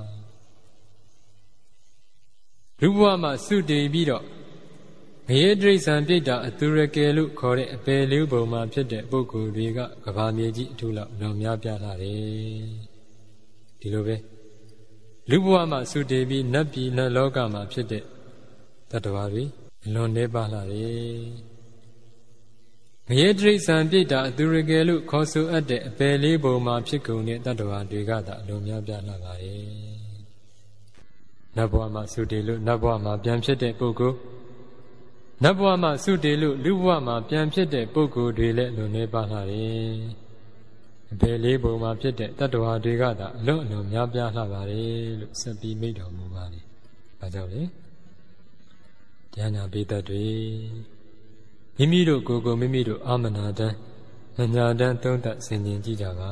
လူဘဝမှာစုတည်ပြီးတော့ငရေတိရစ္ဆာန်ပြိတ္တာအသူရကယ်လို့ခေါ်တဲ့အပေလေးပုံမှာဖြစ်တဲ့ပုဂ္ဂိုလ်တွေကကဘာမြေကြီးအထူးလောက်လွန်များပြားလာတယ်ဒီလိုပဲလူဘဝမှာစုတည်ပြီးနတ်ပြည်နတ်လောကမှာဖြစ်တဲ့တတ္တဝါတွေအလွန်နှဲပါလာတယ်ငရေတိရစ္ဆာန်ပြိတ္တာအသူရကယ်လို့ခေါ်ဆိုအပ်တဲ့အပေလေးပုံမှာဖြစ်ကုန်တဲ့တတ္တဝါတွေကသာအလွန်များပြားလာပါတယ်နတ်ဘဝမှာစုတည်လို့နတ်ဘဝမှာပြန်ဖြစ်တဲ့ပုဂ္ဂိုလ်နတ်ဘဝမှာစုတည်လို့လူဘဝမှာပြန်ဖြစ်တဲ့ပုဂ္ဂိုလ်တွေလည်းလွန်နေပါလာတယ်အဘယ်လေးပုံမှာဖြစ်တဲ့တတ္တဝါတွေကသာအလွန်အလွန်များပြားလှပါတယ်လို့ဆက်ပြီးမိန့်တော်မူပါလေ။ဒါကြောင့်လေတရားနာပိဋကတွေမိမိတို့ကိုယ်ကိုမိမိတို့အာမနာတမ်းမညာတမ်းသုံးသပ်ဆင်ခြင်ကြည့်ကြပါ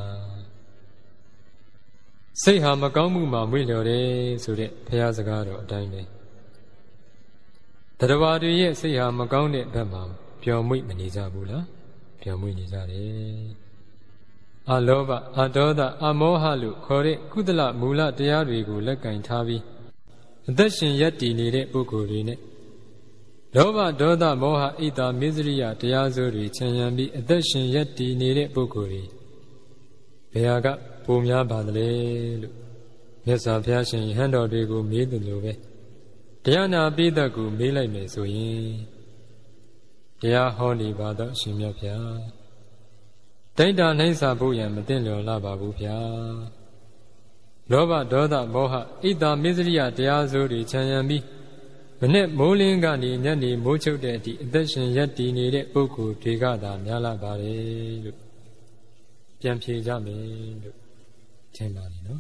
။စိတ်ဟာမကောင်းမှုမှမွေ့လျော်တယ်ဆိုတဲ့ဘုရားစကားတော်အတိုင်းပဲတတ္တဝါတွေရဲ့စိတ်ဟာမကောင်းတဲ့ဘက်မှာပျော်မွေ့မနေကြဘူးလား။ပျော်မွေ့နေကြတယ်။အလောဘအဒေါသအမောဟလို့ခေါ်တဲ့ကုသလမူလတရားတွေကိုလက်ကင်ထားပြီးအသက်ရှင်ရပ်တည်နေတဲ့ပုဂ္ဂိုလ်တွေနဲ့လောဘဒေါသမောဟဣဒ္ဓမေဇရိယတရားစိုးတွေခြံရံပြီးအသက်ရှင်ရပ်တည်နေတဲ့ပုဂ္ဂိုလ်တွေဘယ်ဟာကပိုများပါသလဲလို့မြတ်စွာဘုရားရှင်ယဟန်တော်တွေကိုမေးတယ်လို့ပဲတရားနာပိဋကကိုမေးလိုက်မယ်ဆိုရင်တရားဟောနေပါတော့အရှင်မြတ်ဗျာတိုက်တာနှိမ့်စာဖို့ရန်မသိလျော်လာပါဘူးဗျာလောဘဒေါသမောဟဣဒ္ဓမေဇရိယတရားစိုးတွေခြံရံပြီးမနဲ့မိုးလင်းကနေညနေမိုးချုပ်တဲ့အထိအသက်ရှင်ရပ်တည်နေတဲ့ပုဂ္ဂိုလ်တွေကသာများလာပါတယ်လို့ပြန်ဖြေကြမယ်လို့ထင်ပါလိမ့်နော်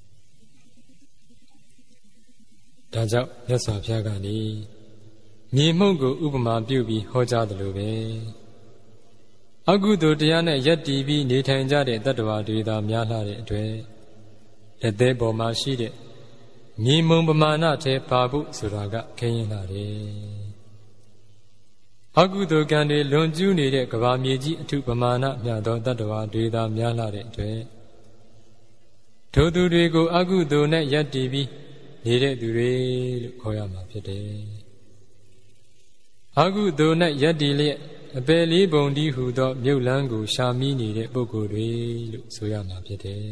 ဒါကြောင့်မြတ်စွာဘုရားကနေမြေမှုန့်ကိုဥပမာပြုပြီးဟောကြားတယ်လို့ပဲအကုသိုလ်တရားနဲ့ရပ်တည်ပြီးနေထိုင်ကြတဲ့တတ္တဝါတွေသာများလာတဲ့အတွက်လက်သေးပေါ်မှာရှိတဲ့မြေမုံပမာဏထဲပါဖို့ဆိုတာကခင်းရင်လာတယ်အကုသိုလ်ကံတွေလွန်ကျူးနေတဲ့ကဘာမြေကြီးအထုပမာဏမြတ်သောတတ္တဝါတွေသာများလာတဲ့အတွက်ထိုသူတွေကိုအကုသိုလ်နဲ့ရပ်တည်ပြီးနေတဲ့သူတွေလို့ခေါ်ရမှာဖြစ်တယ်အကုသိုလ်နဲ့ရပ်တည်လျက်အပယ်လေးပုံတည်းဟူသောမြုပ်လန်းကိုရှာမိနေတဲ့ပုဂ္ဂိုလ်တွေလို့ဆိုရမှာဖြစ်တယ်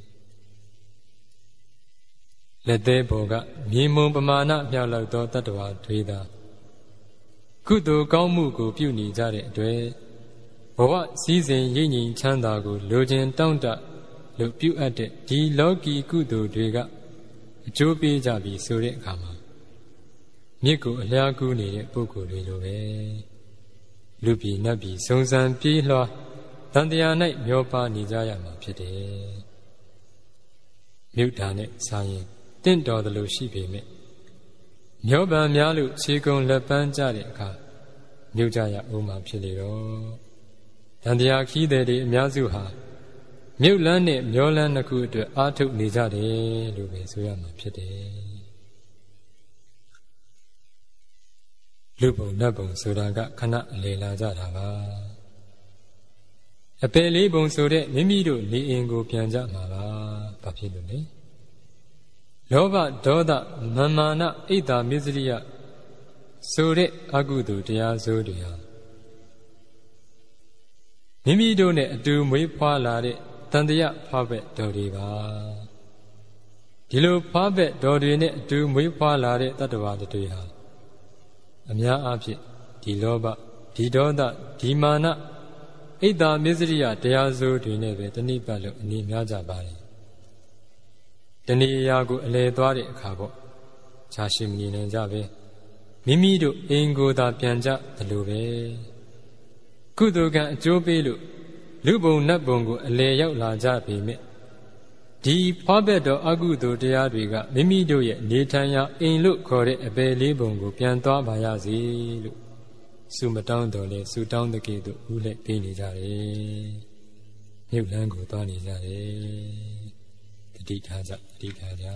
လက်သေးဘောကမြေမုံပမာဏမြောက်လောက်သောတတ္တဝါတွေသာကုသိုလ်ကောင်းမှုကိုပြုနေကြတဲ့အတွက်ဘဝစည်းစိမ်ရိပ်ငြိမ်ချမ်းသာကိုလိုချင်တောင့်တလို့ပြုအပ်တဲ့ဒီလောကီကုသိုလ်တွေကအကျိုးပေးကြပြီဆိုတဲ့အခါမှာမြစ်ကိုအလျားကူးနေတဲ့ပုဂ္ဂိုလ်တွေလိုပဲလူပြည်နတ်ပြည်စုံစံပြေးလွှားတန်တရား၌မျောပါနေကြရမှာဖြစ်တယ်မြုပ်တာနဲ့စာရင်တင့်တော်တယ်လို့ရှိပေမဲ့မျောပံများလို့ခြေကုံလက်ပန်းကြတဲ့အခါမြုပ်ကြရအောင်မှဖြစ်လေတော့တန်တရားခီးတဲ့တွေအများစုဟာမြုပ်လန်းနဲ့မျောလန်းနှစ်ခုအတွက်အာထုတ်နေကြတယ်လို့ပဲဆိုရမှာဖြစ်တယ်လူပုံနတ်ပုံဆိုတာကခဏအလေလာကြတာပါအပယ်လေးပုံဆိုတဲ့မိမိတို့နေအိမ်ကိုပြန်ကြမှာပါဘာဖြစ်လို့လဲလောဘဒေါသမာမာနဣဒ္ဓမေဇရိယဆိုတဲ့အကုသိုလ်တရားစိုးတွေဟာမိမိတို့နဲ့အတူမွေးဖွားလာတဲ့တန်တရားဖွားဘက်တော်တွေပါဒီလိုဖွားဘက်တော်တွေနဲ့အတူမွေးဖွားလာတဲ့တတ္တဝါတွေဟာအများအားဖြင့်ဒီလောဘဒီဒေါသဒီမာနဣဒ္ဓမေဇရိယတရားစိုးတွေနဲ့ပဲတဏှိပတ်လို့အနေများကြပါတယ်တဏှိရာကိုအလဲသွားတဲ့အခါပေါ့ခြားရှိမနေနိုင်ကြပဲမိမိတို့အိမ်ကိုသာပြန်ကြတယ်လို့ပဲကုသိုလ်ကံအကျိုးပေးလို့လူပုံနတ်ပုံကိုအလဲရောက်လာကြပေမဲ့ဒီဖွားဘက်တော်အကုသိုလ်တရားတွေကမိမိတို့ရဲ့နေထိုင်ရာအိမ်လို့ခေါ်တဲ့အပယ်လေးပုံကိုပြန်သွားပါရစေလို့ဆုမတောင်းတော်လဲဆုတောင်းတဲ့ကဲ့သို့ဦးလက်ပေးနေကြတယ်မြုပ်လန်းကိုသွားနေကြတယ်တတိထားကြတတိထားကြ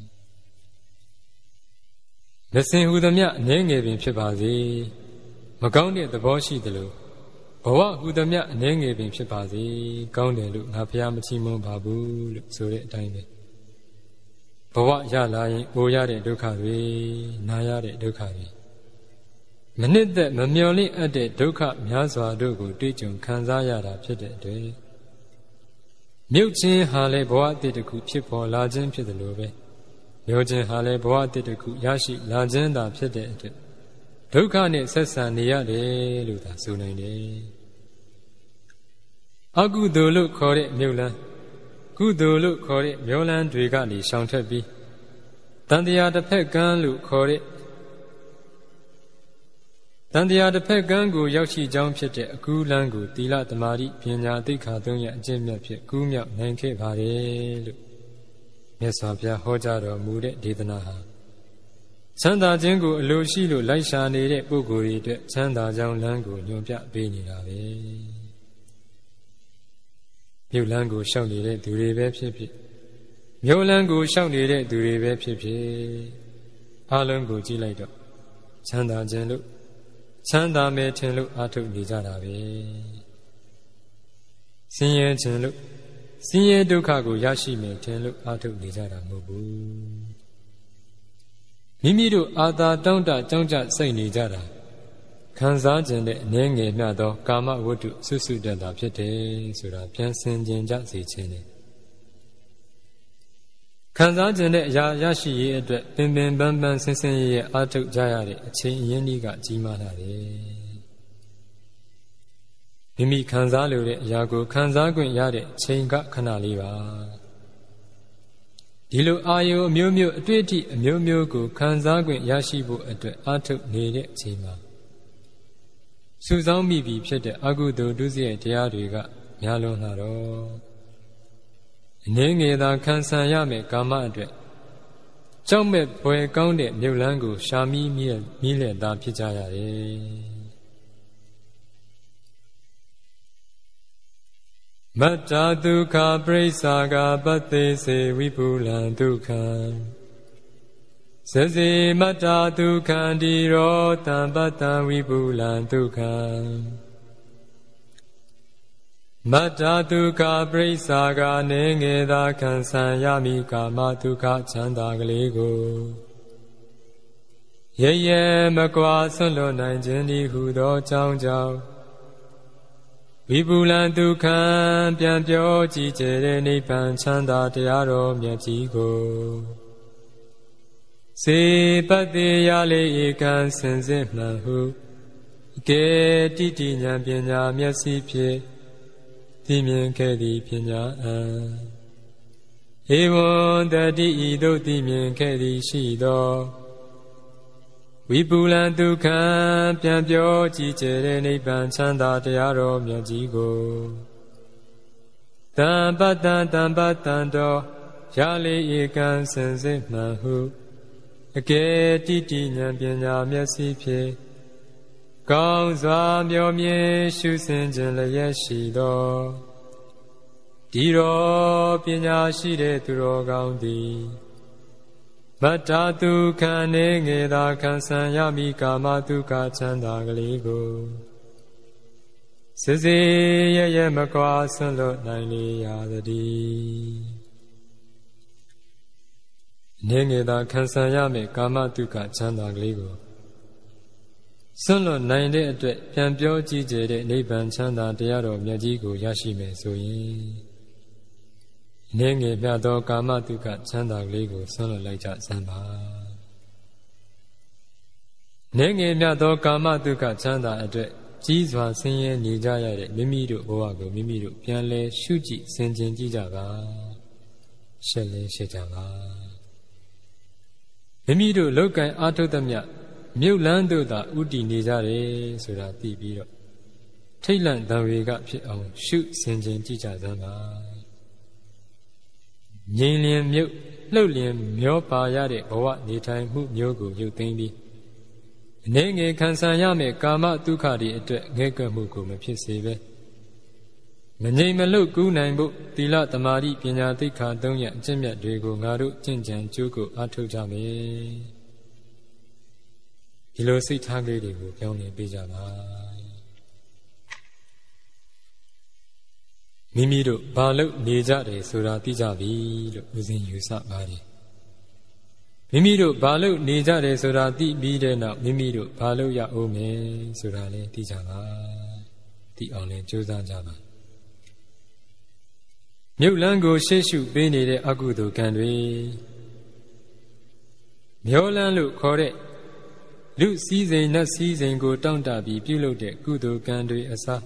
မစင်ဟူသည်မြအနေငယ်ပင်ဖြစ်ပါစေမကောင်းတဲ့သဘောရှိတယ်လို့ဘဝဟူသည်မြအနေငယ်ပင်ဖြစ်ပါစေကောင်းတယ်လို့ငါဖျားမချီးမွမ်းပါဘူးလို့ဆိုတဲ့အတိုင်းပဲဘဝရလာရင်အိုရတဲ့ဒုက္ခတွေနာရတဲ့ဒုက္ခတွေမနစ်သက်မမျှော်လင့်အပ်တဲ့ဒုက္ခများစွာတို့ကိုတွေ့ကြုံခံစားရတာဖြစ်တဲ့အတွက်မြုပ်ခြင်းဟာလည်းဘဝအတ္တတစ်ခုဖြစ်ပေါ်လာခြင်းဖြစ်တယ်လို့ပဲမျောခြင်းဟာလည်းဘဝအတ္တတစ်ခုရရှိလာခြင်းသာဖြစ်တဲ့အတွက်ဒုက္ခနဲ့ဆက်ဆံနေရတယ်လို့သာဆိုနိုင်တယ်အကုသိုလ်လို့ခေါ်တဲ့မြုပ်လန်းကုသိုလ်လို့ခေါ်တဲ့မျောလန်းတွေကနေရှောင်ထွက်ပြီးတန်တရားတစ်ဖက်ကန်းလို့ခေါ်တဲ့တန်တရားတစ်ဖက်ကန်းကိုရောက်ရှိကြောင်းဖြစ်တဲ့အကူးလန်းကိုသီလသမာဓိပညာသိက္ခာသုံးရအကျင့်မြတ်ဖြင့်ကူးမြောက်နိုင်ခဲ့ပါတယ်လို့မြတ်စွာဘုရားဟောကြားတော်မူတဲ့ဒေသနာဟာချမ်းသာခြင်းကိုအလိုရှိလို့လိုက်ရှာနေတဲ့ပုဂ္ဂိုလ်တွေအတွက်ချမ်းသာကြောင်းလမ်းကိုညွှန်ပြပေးနေတာပဲမြို့လမ်းကိုရှောက်နေတဲ့သူတွေပဲဖြစ်ဖြစ်မြို့လမ်းကိုရှောက်နေတဲ့သူတွေပဲဖြစ်ဖြစ်အားလုံးကိုကြည့်လိုက်တော့ချမ်းသာခြင်းလို့ချမ်းသာမယ်ထင်လို့အားထုတ်နေကြတာပဲဆင်းရဲခြင်းလို့ဆင်းရဲဒုက္ခကိုရရှိမယ်ထင်လို့အားထုတ်နေကြတာမဟုတ်ဘူးမိမိတို့အာသာတောင့်တကြောင့်ကြစိတ်နေကြတာခံစားခြင်းနဲ့အနေငယ်မျှသောကာမဝတ္ထုဆွဆွတတ်တာဖြစ်တယ်ဆိုတာပြန်ဆင်ခြင်ကြစေခြင်းနဲ့ခံစားခြင်းနဲ့အရာရရှိရေးအတွက်ပင်ပင်ပန်းပန်းဆင်းဆင်းရဲရဲအားထုတ်ကြရတဲ့အချိန်အရင်းကြီးကကြီးမားလာတယ်မိမိခံစားလိုတဲ့အရာကိုခံစား권ရတဲ့အချိန်ကခဏလေးပါဒီလိုအာယုအမျိုးမျိုးအတွေ့အထိအမျိုးမျိုးကိုခံစား권ရရှိဖို့အတွက်အားထုတ်နေတဲ့အချိန်မှာစုဆောင်းမိပြီဖြစ်တဲ့အကုသိုလ်ဒုစရိုက်တရားတွေကများလွန်လာတော့အနေငယ်သာခံဆံရမယ်ကာမအတွက်ကြောက်မဲ့ဘွယ်ကောင်းတဲ့မြုပ်လန်းကိုရှာမိမိမိလက်သားဖြစ်ကြရတယ်မတ္တဒုက္ခပရိစ္ဆာကပတ္တိစေဝိပုလံဒုက္ခံဇဇေမတ္တဒုက္ခံတိရောတံပတ္တံဝိပုလံဒုက္ခံမတ္တဒုက္ခပရိစ္ဆာကနေငယ်သာခံဆံရမိကာမဒုက္ခချမ်းသာကလေးကိုရရဲမကွာဆွလွတ်နိုင်ခြင်းဒီဟုသောကြောင့်ကြောင့်ဝိပုလံဒုက္ခံပြန်ပြောကြည်ကျတဲ့နိဗ္ဗာန်ချမ်းသာတရားတော်မြတ်ကြီးကိုစေပတ္တိရလေဧကံစင်စစ်မှန်ဟုကဲတိတိဉာဏ်ပညာမျက်စိဖြင့်သိမြင်ခဲ့သည်ပညာအံဧဝံတတိဤသို့သိမြင်ခဲ့သည်ရှိသောဝိပုလံဒုက္ခံပြန်ပြောကြည်ကျတဲ့နိဗ္ဗာန်ချမ်းသာတရားတော်မြတ်ကြီးကိုတံပတ္တံတံပတ္တံတော်ရလေဧကံစင်စစ်မှန်ဟုအကယ်တိတိဉာဏ်ပညာမျက်စိဖြင့်ကောင်းစွာမျှော်မြင်ရှုစင်ခြင်းလျက်ရှိသောဒီတော်ပညာရှိတဲ့သူတော်ကောင်းသည်မတ္တဒုက္ခနေငယ်သာခံဆံရမိကာမဒုက္ခချမ်းသာကလေးကိုစစ်စေရရမကွာဆွလွတ်နိုင်လေရသည်နေငယ်သာခံဆံရမိကာမဒုက္ခချမ်းသာကလေးကိုဆွလွတ်နိုင်တဲ့အတွက်ပြန်ပြောကြည့်ကြတဲ့နိဗ္ဗာန်ချမ်းသာတရားတော်မြတ်ကြီးကိုရရှိမယ်ဆိုရင်နေငယ်မြတ်သောကာမတုခချမ်းသာကလေးကိုဆွလွတ်လိုက်ကြစမ်းပါနေငယ်မြတ်သောကာမတုခချမ်းသာအတွက်ကြီးစွာဆင်းရဲနေကြရတဲ့မိမိတို့ဘဝကိုမိမိတို့ပြန်လဲရှုကြည့်ဆင်ခြင်ကြည့်ကြပါရှက်လဲရှက်ကြပါမိမိတို့လောက်ကံအာထုသမျှမြုပ်လန်းတို့သာဥတည်နေကြတယ်ဆိုတာသိပြီးတော့ထိတ်လန့်တံဝေကဖြစ်အောင်ရှုဆင်ခြင်ကြည့်ကြစမ်းပါငြိမ်လျင်မြုပ်လှုပ်လျင်မျောပါရတဲ့ဘဝနေထိုင်မှုမျိုးကိုရုပ်သိမ်းပြီးအနေငယ်ခံဆံရမယ့်ကာမဒုက္ခတွေအတွက်ငဲ့ကွက်မှုကိုမဖြစ်စေပဲမငြိမ်မလွတ်ကူးနိုင်ဖို့သီလသမာဓိပညာသိက္ခာသုံးရအကျင့်မြတ်တွေကိုငါတို့ကျင့်ကြံကြိုးကိုအားထုတ်ကြမယ်ဒီလိုစိတ်ထားကလေးတွေကိုပြောင်းလဲပေးကြပါမိမိတို့ဘာလို့နေကြတယ်ဆိုတာသိကြပြီလို့ဦးဇင်းယူဆပါတယ်မိမိတို့ဘာလို့နေကြတယ်ဆိုတာသိပြီးတဲ့နောက်မိမိတို့ဘာလို့ရအောင်မယ်ဆိုတာလည်းသိကြပါသိအောင်လည်းကြိုးစားကြပါမြုပ်လန်းကိုရှေ့ရှုပေးနေတဲ့အကုသိုလ်ကံတွေမျောလန်းလို့ခေါ်တဲ့လူစည်းစိမ်နတ်စည်းစိမ်ကိုတောင့်တပြီးပြုလုပ်တဲ့ကုသိုလ်ကံတွေအစား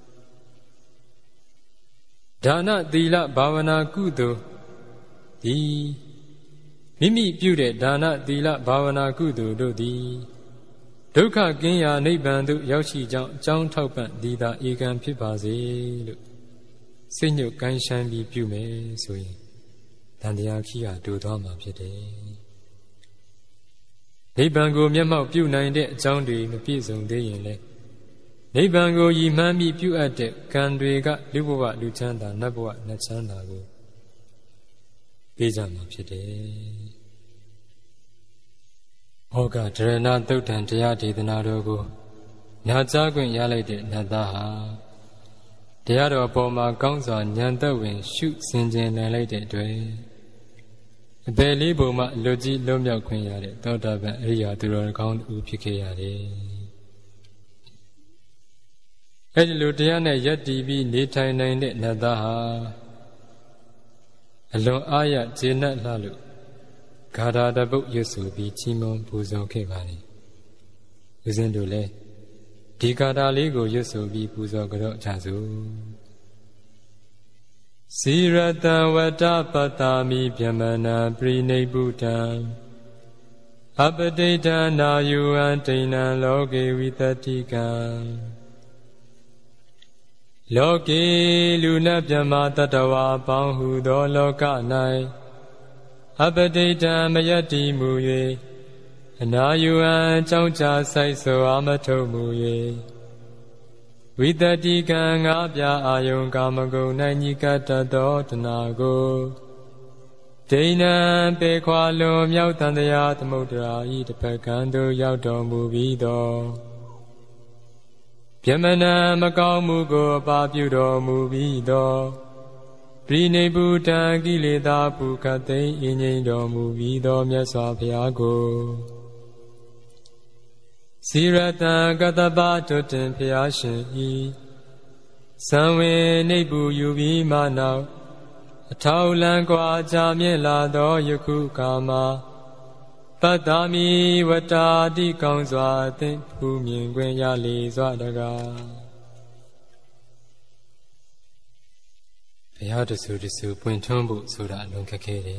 ဒါနသီလဘာဝနာကုသိုလ်ဒီမိမိပြုတဲ့ဒါနသီလဘာဝနာကုသိုလ်တို့သည်ဒဒုက္ခကင်းရာနိဗ္ဗာန်သို့ရောက်ရှိကြောင်းအကြောင်းထောက်ပံ့ဒီသာဧကံဖြစ်ပါစေလို့စိတ်ညှို့ကိုင်းရှမ်းပြီးပြုမယ်ဆိုရင်တန်တရားခီးဟာဒိုသွားမှာဖြစ်တယ်နိဗ္ဗာန်ကိုမျက်မှောက်ပြုနိုင်တဲ့အကြောင်းတွေမပြည့်စုံသေးရင်လည်းနိဗ္ဗာန်ကိုရည်မှန်းပြီးပြုအပ်တဲ့ကံတွေကလူဘဝလူချမ်းသာနတ်ဘဝနတ်ချမ်းသာကိုပေးကြမှာဖြစ်တယ်။ဟောကဒရဏသုတ်တံတရားဒေသနာတော်ကိုနာကြားခွင့်ရလိုက်တဲ့နတ်သားဟာတရားတော်အပေါ်မှာကောင်းစွာဉာဏ်သက်ဝင်ရှုစင်ကြင်နိုင်လိုက်တဲ့အတွက်အပေလေးပုံမှလွတ်ကြီးလွတ်မြောက်ခွင့်ရတဲ့သောတာပန်အရိယာသူတော်ကောင်းဦးဖြစ်ခဲ့ရတယ်။အဲဒီလိုတရားနဲ့ယက်တည်ပြီးနေထိုင်နိုင်တဲ့နတ်သားဟာအလွန်အားရကျေနပ်လှလို့ဂါထာတပုတ်ရွတ်ဆိုပြီးချီးမွမ်းပူဇော်ခဲ့ပါတယ်။ဦးဇင်းတို့လည်းဒီဂါထာလေးကိုရွတ်ဆိုပြီးပူဇော်ကြတော့ကြစို့။စီရတံဝတ္တပတ္တာမိဗျမနံပရိနိဗ္ဗုတံအပတိဋ္ဌာနာယုံဒိဏံလောကေဝိတတိကံလောကေလူနတ်မြမတတဝါပေါင်းဟုသောလောက၌အပတိဋ္ဌံမယတ္တိမူ၍အနာယုံအကြောင်းချဆိုင်ဆိုအာမထုတ်မူ၍ဝိတတိကံငါးပြအာယုံကာမဂုဏ်၌ညိကတတ်သောတဏှာကိုဒိဏံပေခွာလွန်မြောက်တန်တရားသမုဒ္ဒရာဤတစ်ဖက်ကံသို့ရောက်တော်မူပြီးသောဗျမနံမကောင်းမှုကိုအပါပြုတော်မူပြီးသောပရိနိဗ္ဗုတံကိလေသာဖုခတ်သိမ်းအင်းငြိမ်တော်မူပြီးသောမြတ်စွာဘုရားကိုစီရတံကတ္တပတုတ္တင်ဘုရားရှင်ဤသံဝင်နိဗ္ဗူယူပြီးမှနောက်အထောက်လန်းကွာကြာမြင့်လာသောယခုကာမပတ္တာမိဝတ္တာတိကောင်းစွာသင်ဖူးမြင်ခွင့်ရလေစွာတကားဘုရားတဆူတဆူပွင့်ထွန်းဖို့ဆိုတာအလွန်ခက်ခဲတယ်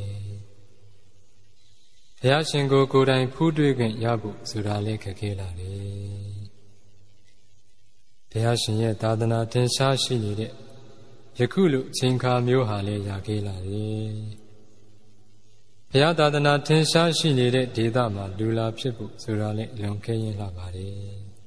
ဘုရားရှင်ကိုကိုယ်တိုင်ဖူးတွေ့ခွင့်ရဖို့ဆိုတာလည်းခက်ခဲလာတယ်ဘုရားရှင်ရဲ့သာသနာတင်ရှားရှိနေတဲ့ယခုလိုအချိန်ခါမျိုးဟာလည်းရခဲ့လာတယ်ဘုရားသာသနာထင်ရှားရှိနေတဲ့ဒေသမှာလူလာဖြစ်ဖို့ဆိုတာလည်းအလွန်ခဲယဉ်လှပါတယ်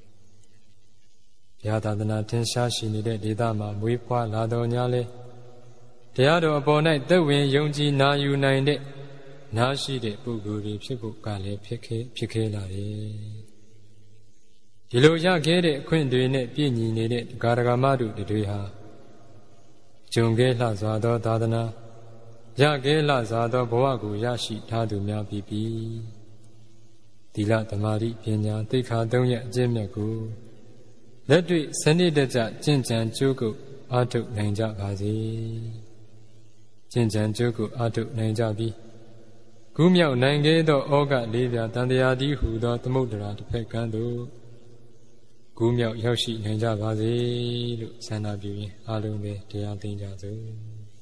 ဘုရားသာသနာထင်ရှားရှိနေတဲ့ဒေသမှာမွေးဖွားလာတော်ညာလဲတရားတော်အပေါ်၌သက်ဝင်ယုံကြည်နာယူနိုင်တဲ့နားရှိတဲ့ပုဂ္ဂိုလ်တွေဖြစ်ဖို့ကလည်းဖြစ်ခဲဖြစ်ခဲလာတယ်ဒီလိုရခဲ့တဲ့အခွင့်တွေနဲ့ပြည့်ညီနေတဲ့ဂါရဂမတို့တွေဟာဂျုံခဲလှစွာသောသာသနာရခဲလှစွာသောဘဝကိုရရှိထားသူများပြီးပြီသီလသမာဓိပညာသိက္ခာသုံးရပ်အကျင့်မြတ်ကိုလက်တွေ့စနစ်တကျကျင့်ကြံကြိုးကုပ်အားထုတ်နိုင်ကြပါစေကျင့်ကြံကြိုးကုပ်အားထုတ်နိုင်ကြပြီးကူးမြောက်နိုင်ခဲ့သောဩဃလေးပြတန်တရားတည်းဟူသောသမုဒ္ဒရာတစ်ဖက်ကံသို့ကူးမြောက်ရောက်ရှိနိုင်ကြပါစေလို့ဆန္ဒပြုရင်အားလုံးပဲတရားသိကြစို့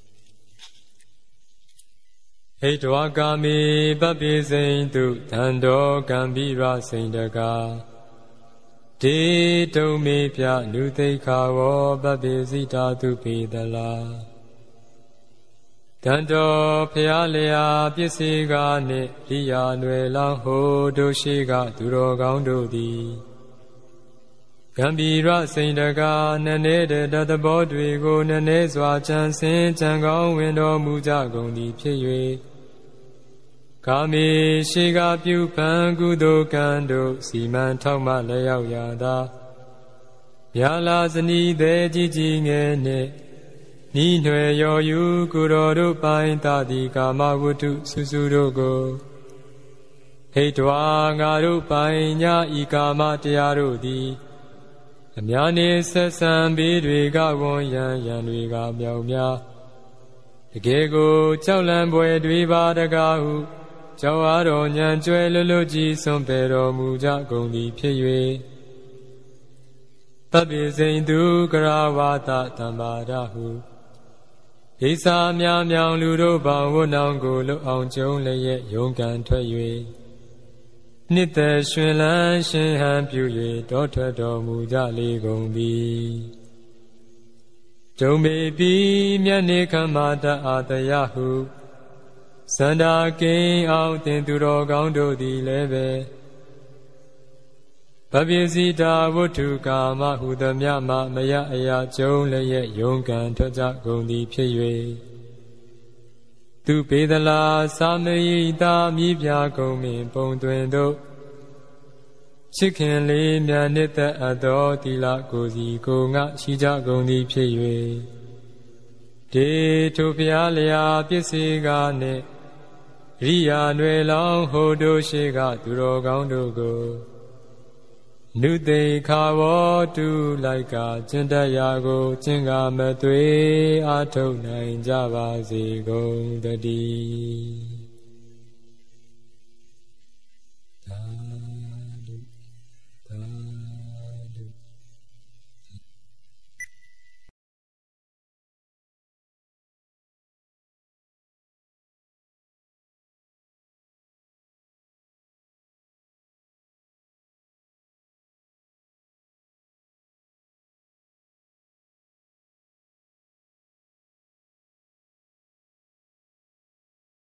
ဟိတဝကာမေပပိစိန်တုတံတော်ကံပိရစိန်တကာဒေတုံမေပြလူသိခာဝောပပိစိတာတုပိတလာတန်တော်ဖျားလျာပစ္စည်းကားနှင့်ရိယာနွယ်လောင်းဟိုတို့ရှိကသူတော်ကောင်းတို့သည်ကံပိရစိန်တကာနည်းနည်းတဲ့သဘောတွေကိုနည်းနည်းစွာချမ်းစင်ချမ်းကောင်းဝင်တော်မူကြကုန်သည်ဖြစ်၍ကာမေရှိကပြုပံကုသိုလ်ကံတို့စီမံထောက်မှလျောက်ရသာမြာလာဇနီးသေးကြီးကြီးငယ်နှင့်ဤຫນွယ်ရော်ယူကိုတော်တို့ပိုင်တတိကာမဝတ္ထုစုစုတို့ကိုဟိတဝါငါတို့ပိုင်ညာဤကာမတရားတို့သည်အများနေဆက်ဆံပြီးတွေကဝန်ရန်ရန်တွေကမြောက်များတကယ်ကိုကြောက်လန့်ပွေတွေပါတကားဟုကြောက်အားတော်ညံကျွဲလွတ်လွတ်ကြီးစွန့်ပယ်တော်မူကြကုန်သည်ဖြစ်၍တပိစိန်သူကရာဝါဒတမ္ပါဒဟုဣစာများမြောင်လူတို့ပေါင်းဝတ်နောင်ကိုလွတ်အောင်ကျုံးလျက်ယုံကန်ထွက်၍နှစ်သက်ရှင်လန်းရှင်ဟန်ပြု၍တောထွက်တော်မူကြလေကုန်သည်ဂျုံမေပိမြတ်နေခမ္မာတအာတယဟုစန္ဒာကိဉ္အောင်တင်သူတော်ကောင်းတို့သည်လည်းပဲဗဗ္ဗစီတာဝတ္ထုကာမဟုသမျှမမယအရာကျုံလည်းရဲ့ယုံကံထွက်ကြကုန်သည်ဖြစ်၍သူပေဒလာသာမယိတာမြည်ပြကုန်မင်ပုံတွင်တို့ချစ်ခင်လေးမြတ်နှစ်သက်အပ်သောသီလကိုစီကိုငါရှိကြကုန်သည်ဖြစ်၍ဒေထိုဖျားလျာပစ္စေကနှင့်ရိယာနွယ်လောင်းဟိုတို့ရှိကသူတော်ကောင်းတို့ကိုနုသိခါဝတုလိုက်ကကျင့်တတ်ရာကိုကျင့်ကမသွေအားထုတ်နိုင်ကြပါစေကုန်တည်း